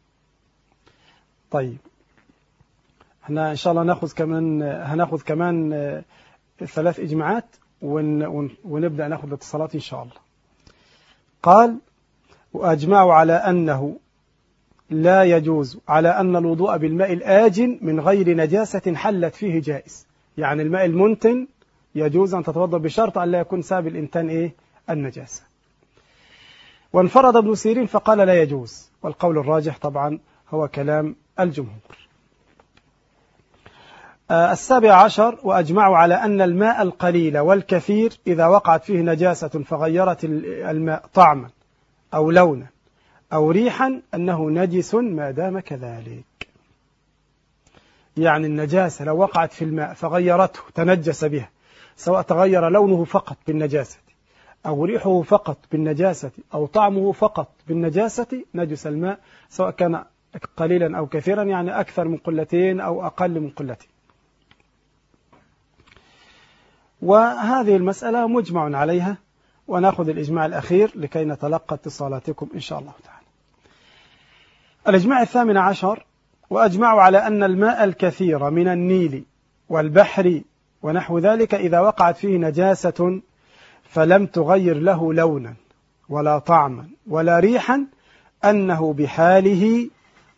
طيب احنا إن شاء الله هناخذ كمان 3 إجماعات ونبدأ ناخذ الاتصالات إن شاء الله. قال وأجمعوا على أنه لا يجوز على أن الوضوء بالماء الآجن من غير نجاسة حلت فيه جائز، يعني الماء المنتن يجوز أن تتوضأ بشرط أن لا يكون سبب الإنتان النجاسة. وانفرد ابن سيرين فقال لا يجوز، والقول الراجح طبعا هو كلام الجمهور. 17 وأجمعوا على أن الماء القليل والكثير إذا وقعت فيه نجاسة فغيرت الماء طعما أو لونا أو ريحا أنه نجس ما دام كذلك. يعني النجاسة لو وقعت في الماء فغيرته تنجس بها، سواء تغير لونه فقط بالنجاسة أو ريحه فقط بالنجاسة أو طعمه فقط بالنجاسة، نجس الماء سواء كان قليلا أو كثيرا، يعني أكثر من قلتين أو أقل من قلتين. وهذه المسألة مجمع عليها، ونأخذ الإجماع الأخير لكي نتلقى اتصالاتكم إن شاء الله تعالى. الإجماع 18 وأجمعوا على أن الماء الكثير من النيل والبحر ونحو ذلك إذا وقعت فيه نجاسة فلم تغير له لونا ولا طعما ولا ريحا أنه بحاله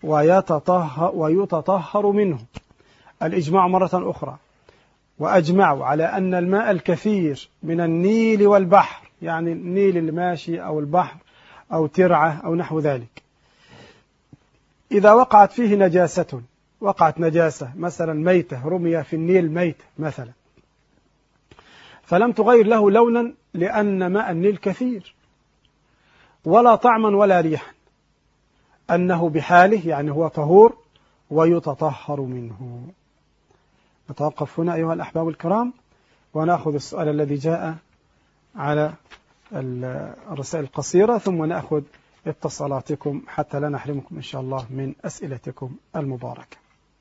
ويتطهر منه. الإجماع مرة أخرى وأجمعوا على أن الماء الكثير من النيل والبحر، يعني النيل الماشي أو البحر أو ترعة أو نحو ذلك، إذا وقعت فيه نجاسة، وقعت نجاسة مثلا ميتة رمي في النيل ميتة مثلا فلم تغير له لونا لأن ماء النيل كثير، ولا طعما ولا ريحا، أنه بحاله يعني هو طهور ويتطهر منه. نتوقف هنا أيها الأحباب الكرام ونأخذ السؤال الذي جاء على الرسائل القصيرة، ثم نأخذ اتصالاتكم حتى لا نحرمكم إن شاء الله من أسئلتكم المباركة.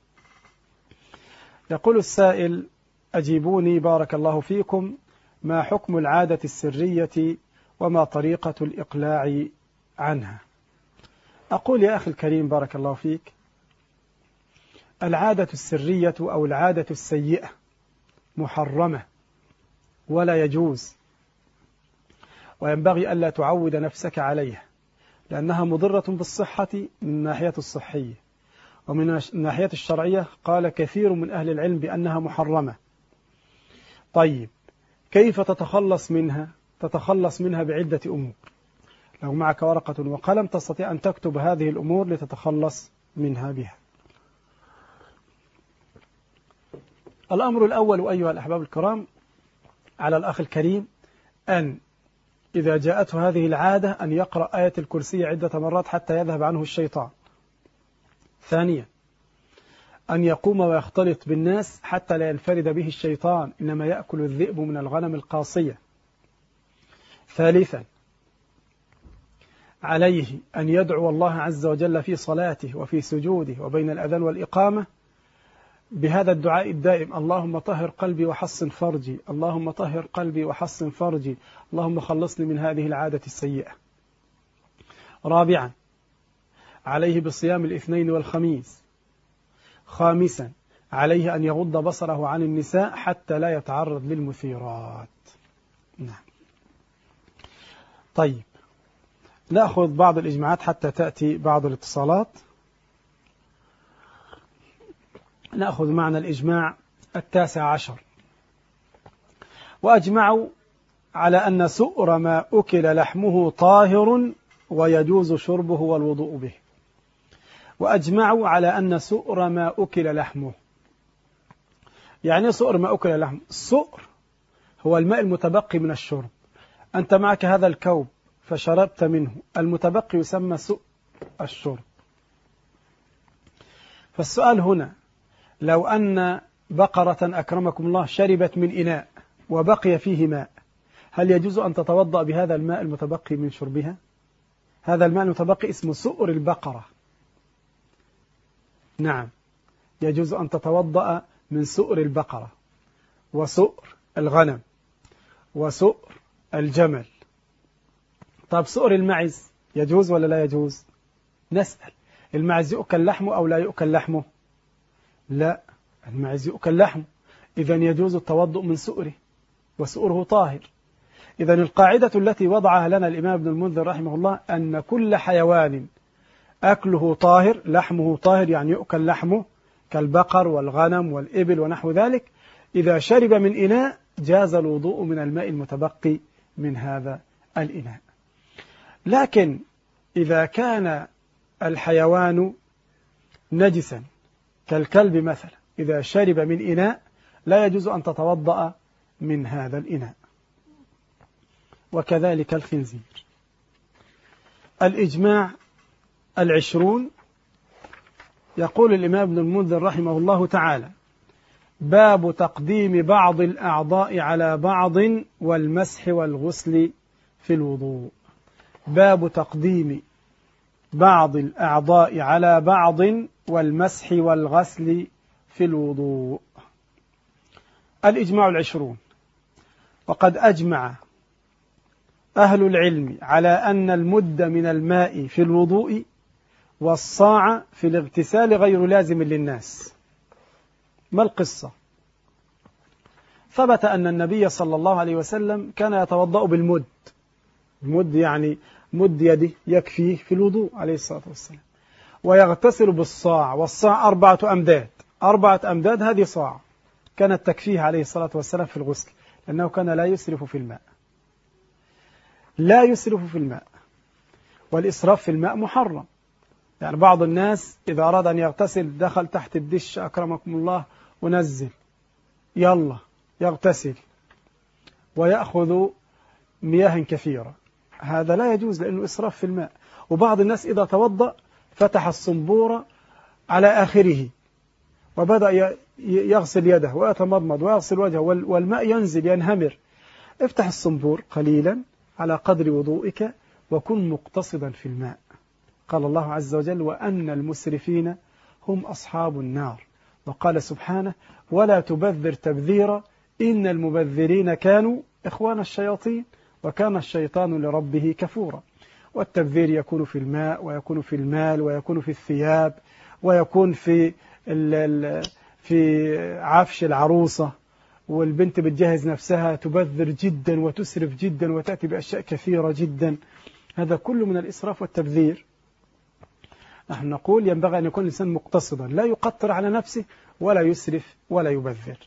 يقول السائل: أجيبوني بارك الله فيكم، ما حكم العادة السرية وما طريقة الإقلاع عنها؟ أقول يا أخي الكريم بارك الله فيك، العادة السرية أو العادة السيئة محرمة ولا يجوز، وينبغي ألا تعود نفسك عليها، لأنها مضرة بالصحة من الناحية الصحية، ومن الناحية الشرعية قال كثير من أهل العلم بأنها محرمة. طيب كيف تتخلص منها؟ تتخلص منها بعدة أمور. لو معك ورقة وقلم تستطيع أن تكتب هذه الأمور لتتخلص منها بها. الأمر الأول أيها الأحباب الكرام على الأخ الكريم أن إذا جاءته هذه العادة أن يقرأ آية الكرسي عدة مرات حتى يذهب عنه الشيطان. ثانيا أن يقوم ويختلط بالناس حتى لا ينفرد به الشيطان، إنما يأكل الذئب من الغنم القاصية. ثالثا عليه أن يدعو الله عز وجل في صلاته وفي سجوده وبين الأذان والإقامة بهذا الدعاء الدائم: اللهم طهر قلبي وحصن فرجي، اللهم طهر قلبي وحصن فرجي، اللهم خلصني من هذه العادة السيئة. رابعا عليه بصيام الاثنين والخميس. خامسا عليه أن يغض بصره عن النساء حتى لا يتعرض للمثيرات. نعم. طيب نأخذ بعض الإجماعات حتى تأتي بعض الاتصالات. نأخذ معنا الإجماع 19: وأجمعوا على أن سؤر ما أكل لحمه طاهر ويجوز شربه والوضوء به. وأجمعوا على أن سؤر ما أكل لحمه. يعني سؤر ما أكل لحمه؟ السؤر هو الماء المتبقي من الشرب. أنت معك هذا الكوب فشربت منه، المتبقي يسمى سؤر الشرب. فالسؤال هنا، لو أن بقرة أكرمكم الله شربت من إناء وبقي فيه ماء، هل يجوز أن تتوضأ بهذا الماء المتبقي من شربها؟ هذا الماء المتبقي اسمه سؤر البقرة. نعم، يجوز أن تتوضأ من سؤر البقرة وسؤر الغنم وسؤر الجمل. طب سؤر المعز يجوز ولا لا يجوز؟ نسأل. المعز يؤكل لحمه أو لا يؤكل لحمه؟ لا، المعز يؤكل لحمه، إذن يجوز التوضؤ من سؤره، وسؤره طاهر. إذن القاعدة التي وضعها لنا الإمام ابن المنذر رحمه الله أن كل حيوان أكله طاهر، لحمه طاهر، يعني يؤكل لحمه كالبقر والغنم والإبل ونحو ذلك، إذا شرب من إناء جاز الوضوء من الماء المتبقي من هذا الإناء. لكن إذا كان الحيوان نجسا كالكلب مثلا، إذا شرب من إناء لا يجوز أن تتوضأ من هذا الإناء، وكذلك الخنزير. الإجماع 20. يقول الإمام ابن المنذر رحمه الله تعالى: باب تقديم بعض الأعضاء على بعض والمسح والغسل في الوضوء. باب تقديم بعض الأعضاء على بعض والمسح والغسل في الوضوء. الإجماع 20. وقد أجمع أهل العلم على أن المد من الماء في الوضوء والصاع في الاغتسال غير لازم للناس. ما القصة؟ ثبت أن النبي صلى الله عليه وسلم كان يتوضأ بالمد. المد يعني مد يده يكفيه في الوضوء عليه الصلاة والسلام، ويغتسل بالصاع، والصاع 4 أمداد. 4 أمداد هذه صاع كانت تكفيه عليه الصلاة والسلام في الغسل، لأنه كان لا يسرف في الماء. لا يسرف في الماء، والإسراف في الماء محرم. يعني بعض الناس إذا أراد أن يغتسل دخل تحت الدش أكرمكم الله ونزل، يلا يغتسل ويأخذ مياه كثيرة، هذا لا يجوز لأنه إسراف في الماء. وبعض الناس إذا توضأ فتح الصنبور على آخره وبدأ يغسل يده ويتمضمض ويغسل وجهه والماء ينزل ينهمر. افتح الصنبور قليلا على قدر وضوئك وكن مقتصدا في الماء. قال الله عز وجل: وأن المسرفين هم أصحاب النار. وقال سبحانه: ولا تبذر تبذيرا إن المبذرين كانوا إخوان الشياطين وكان الشيطان لربه كفورا. والتبذير يكون في الماء، ويكون في المال، ويكون في الثياب، ويكون في عفش العروسة، والبنت بتجهز نفسها تبذر جدا وتسرف جدا وتأتي بأشياء كثيرة جدا. هذا كله من الإسراف والتبذير. نحن نقول ينبغي أن يكون الإنسان مقتصدا، لا يقطر على نفسه ولا يسرف ولا يبذر.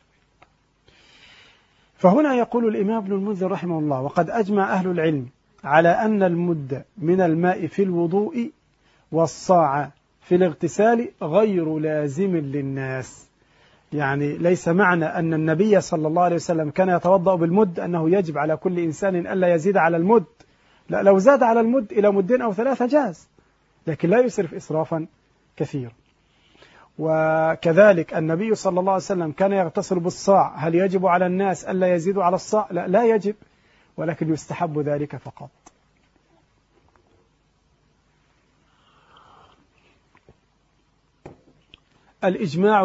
فهنا يقول الإمام ابن المنذر رحمه الله: وقد أجمع أهل العلم على أن المد من الماء في الوضوء والصاع في الاغتسال غير لازم للناس. يعني ليس معنى أن النبي صلى الله عليه وسلم كان يتوضأ بالمد أنه يجب على كل إنسان ألا يزيد على المد. لا، لو زاد على المد إلى 2 أو 3 جاز، لكن لا يسرف إسرافا كثيرا. وكذلك النبي صلى الله عليه وسلم كان يغتسل بالصاع، هل يجب على الناس ألا يزيدوا على الصاع؟ لا، لا يجب، ولكن يستحب ذلك فقط. الإجماع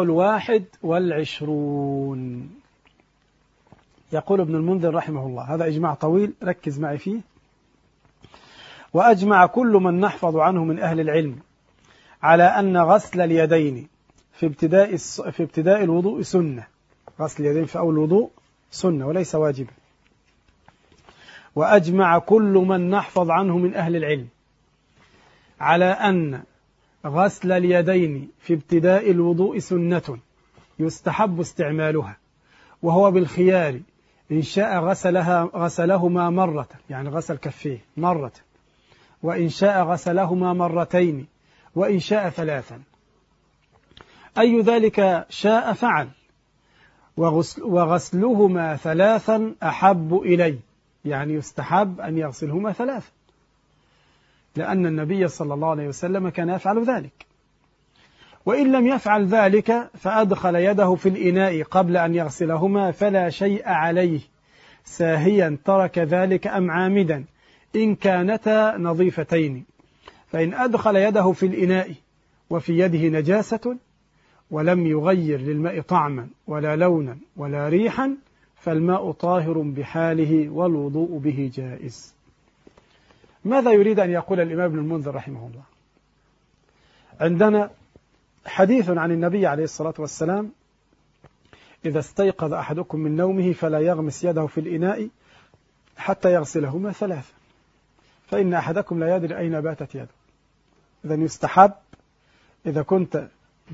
21. يقول ابن المنذر رحمه الله، هذا إجماع طويل ركز معي فيه: وأجمع كل من نحفظ عنه من أهل العلم على أن غسل اليدين في ابتداء الوضوء سنة. غسل اليدين في أول الوضوء سنة وليس واجبا. وأجمع كل من نحفظ عنه من أهل العلم على أن غسل اليدين في ابتداء الوضوء سنة يستحب استعمالها، وهو بالخيار إن شاء غسلهما مرة، يعني غسل كفيه مرة، وإن شاء غسلهما مرتين، وإن شاء 3. أي ذلك شاء فعل. وغسلهما 3 أحب إلي، يعني يستحب أن يغسلهما 3، لأن النبي صلى الله عليه وسلم كان يفعل ذلك. وإن لم يفعل ذلك فأدخل يده في الإناء قبل أن يغسلهما فلا شيء عليه، ساهيا ترك ذلك أم عامدا، إن كانتا نظيفتين. فإن أدخل يده في الإناء وفي يده نجاسة ولم يغير للماء طعما ولا لونا ولا ريحا فالماء طاهر بحاله والوضوء به جائز. ماذا يريد أن يقول الإمام ابن المنذر رحمه الله؟ عندنا حديث عن النبي عليه الصلاة والسلام: إذا استيقظ أحدكم من نومه فلا يغمس يده في الإناء حتى يغسلهما 3، فإن أحدكم لا يدري أين باتت يده. إذن يستحب إذا كنت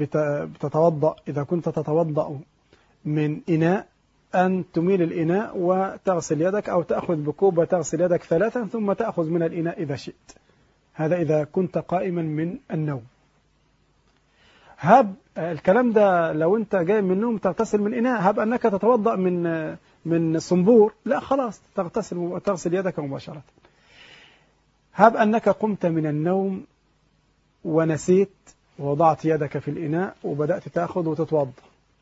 تتوضأ من إناء أن تميل الإناء وتغسل يدك، أو تأخذ بكوب وتغسل يدك 3 ثم تأخذ من الإناء إذا شئت. هذا إذا كنت قائما من النوم. هب الكلام ده لو أنت جاي من النوم تغتسل من إناء، هب أنك تتوضأ من صنبور، لا خلاص تغتسل وتغسل يدك مباشرة. هب أنك قمت من النوم ونسيت ووضعت يدك في الإناء وبدأت تأخذ وتتوضأ،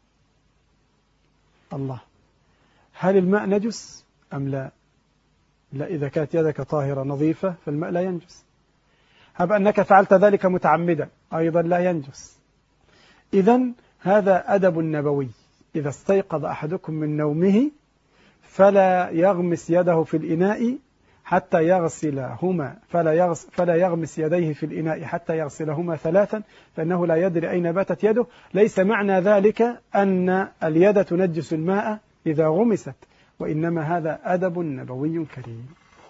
الله، هل الماء نجس أم لا؟ لا، إذا كانت يدك طاهرة نظيفة فالماء لا ينجس. هب أنك فعلت ذلك متعمدا أيضا لا ينجس. إذن هذا أدب نبوي: إذا استيقظ أحدكم من نومه فلا يغمس يده في الإناء حتى يغسلهما، فلا يغمس يديه في الإناء حتى يغسلهما 3، فإنه لا يدري أين باتت يده. ليس معنى ذلك أن اليد تنجس الماء إذا غمست، وإنما هذا أدب نبوي كريم.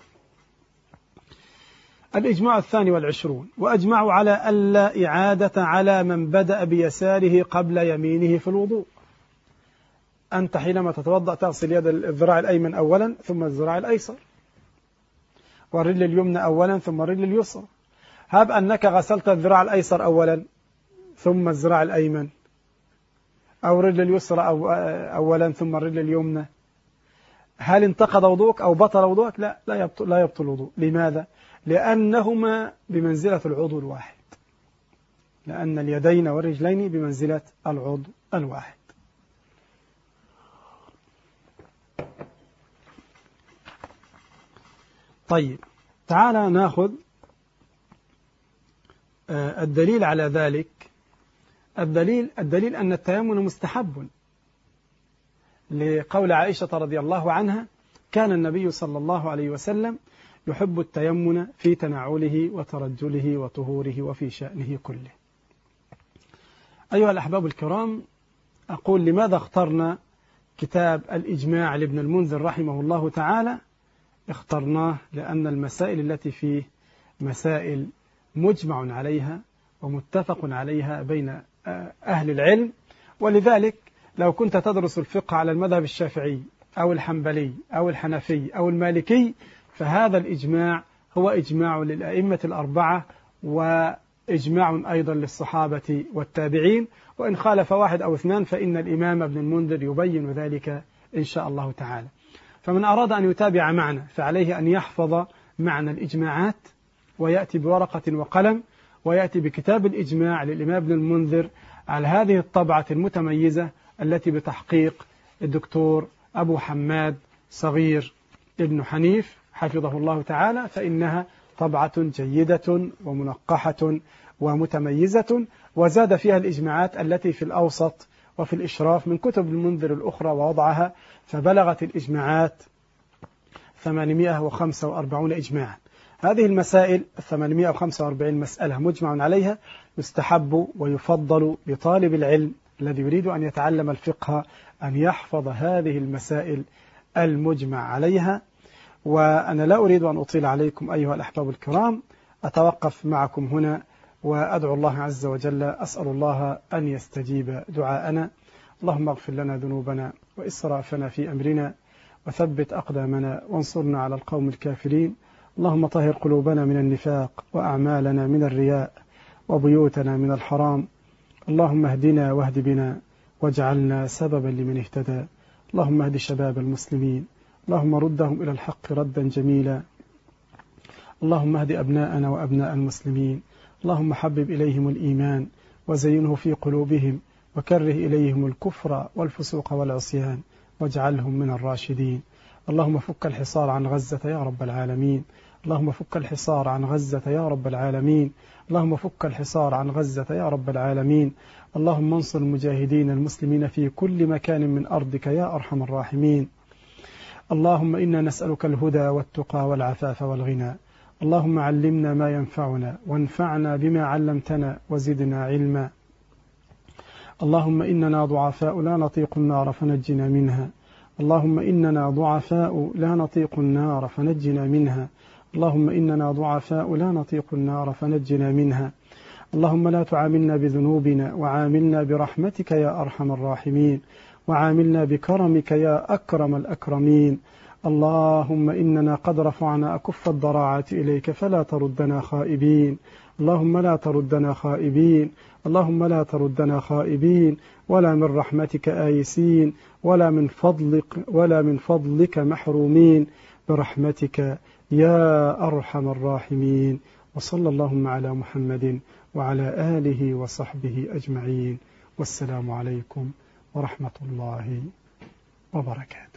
الإجماع 22: وأجمعوا على ألا إعادة على من بدأ بيساره قبل يمينه في الوضوء. أنت حينما تتوضأ تغسل يد الذراع الأيمن أولا ثم الذراع الأيسر، والرجل اليمنى أولا ثم الرجل اليسرى. هب أنك غسلت الذراع الأيسر أولا ثم الذراع الأيمن، أو الرجل اليسرى أولا ثم الرجل اليمنى، هل انتقض وضوءك أو بطل وضوءك؟ لا يبطل وضوء. لماذا؟ لأنهما بمنزلة العضو الواحد، لأن اليدين والرجلين بمنزلة العضو الواحد. طيب، تعال ناخذ الدليل على ذلك. الدليل أن التيمم مستحب، لقول عائشة رضي الله عنها: كان النبي صلى الله عليه وسلم يحب التيمم في تنعله وترجله وطهوره وفي شأنه كله. أيها الأحباب الكرام، أقول لماذا اخترنا كتاب الإجماع لابن المنذر رحمه الله تعالى؟ اخترناه لأن المسائل التي فيه مسائل مجمع عليها ومتفق عليها بين أهل العلم، ولذلك لو كنت تدرس الفقه على المذهب الشافعي أو الحنبلي أو الحنفي أو المالكي فهذا الإجماع هو إجماع للأئمة الأربعة وإجماع أيضا للصحابة والتابعين، وإن خالف واحد أو اثنان فإن الإمام ابن المنذر يبين ذلك إن شاء الله تعالى. فمن أراد أن يتابع معنا فعليه أن يحفظ معنى الإجماعات ويأتي بورقة وقلم ويأتي بكتاب الإجماع للإمام ابن المنذر على هذه الطبعة المتميزة التي بتحقيق الدكتور أبو حماد صغير ابن حنيف حفظه الله تعالى، فإنها طبعة جيدة ومنقحة ومتميزة، وزاد فيها الإجماعات التي في الأوسط وفي الإشراف من كتب المنذر الأخرى ووضعها، فبلغت الإجماعات 845 إجماعا. هذه المسائل 845 مسألة مجمع عليها، يستحب ويفضل لطالب العلم الذي يريد أن يتعلم الفقه أن يحفظ هذه المسائل المجمع عليها. وأنا لا أريد أن أطيل عليكم أيها الأحباب الكرام، أتوقف معكم هنا وأدعو الله عز وجل، أسأل الله أن يستجيب دعاءنا. اللهم اغفر لنا ذنوبنا وإسرافنا في أمرنا وثبت أقدامنا وانصرنا على القوم الكافرين. اللهم طهر قلوبنا من النفاق وأعمالنا من الرياء وبيوتنا من الحرام. اللهم اهدنا واهد بنا واجعلنا سببا لمن اهتدى. اللهم اهد شباب المسلمين، اللهم ردهم إلى الحق ردا جميلا. اللهم اهد أبناءنا وأبناء المسلمين، اللهم حبب إليهم الإيمان وزينه في قلوبهم وكره إليهم الكفر والفسوق والعصيان واجعلهم من الراشدين. اللهم فك الحصار عن غزة يا رب العالمين، اللهم فك الحصار عن غزة يا رب العالمين، اللهم فك الحصار عن غزة يا رب العالمين. اللهم انصر المجاهدين المسلمين في كل مكان من أرضك يا أرحم الراحمين. اللهم إنا نسألك الهدى والتقى والعفاف والغنى. اللهم علمنا ما ينفعنا وانفعنا بما علمتنا وزدنا علما. اللهم إننا ضعفاء لا نطيق النار فنجنا منها. اللهم إننا ضعفاء لا نطيق النار فنجنا منها. اللهم إننا ضعفاء لا نطيق النار فنجنا منها. اللهم لا تعاملنا بذنوبنا وعاملنا برحمتك يا أرحم الراحمين، وعاملنا بكرمك يا أكرم الأكرمين. اللهم إننا قد رفعنا أكف الضراعات إليك فلا تردنا خائبين. اللهم لا تردنا خائبين، اللهم لا تردنا خائبين ولا من رحمتك آيسين ولا من فضلك محرومين برحمتك يا أرحم الراحمين. وصلى اللهم على محمد وعلى آله وصحبه أجمعين، والسلام عليكم ورحمة الله وبركاته.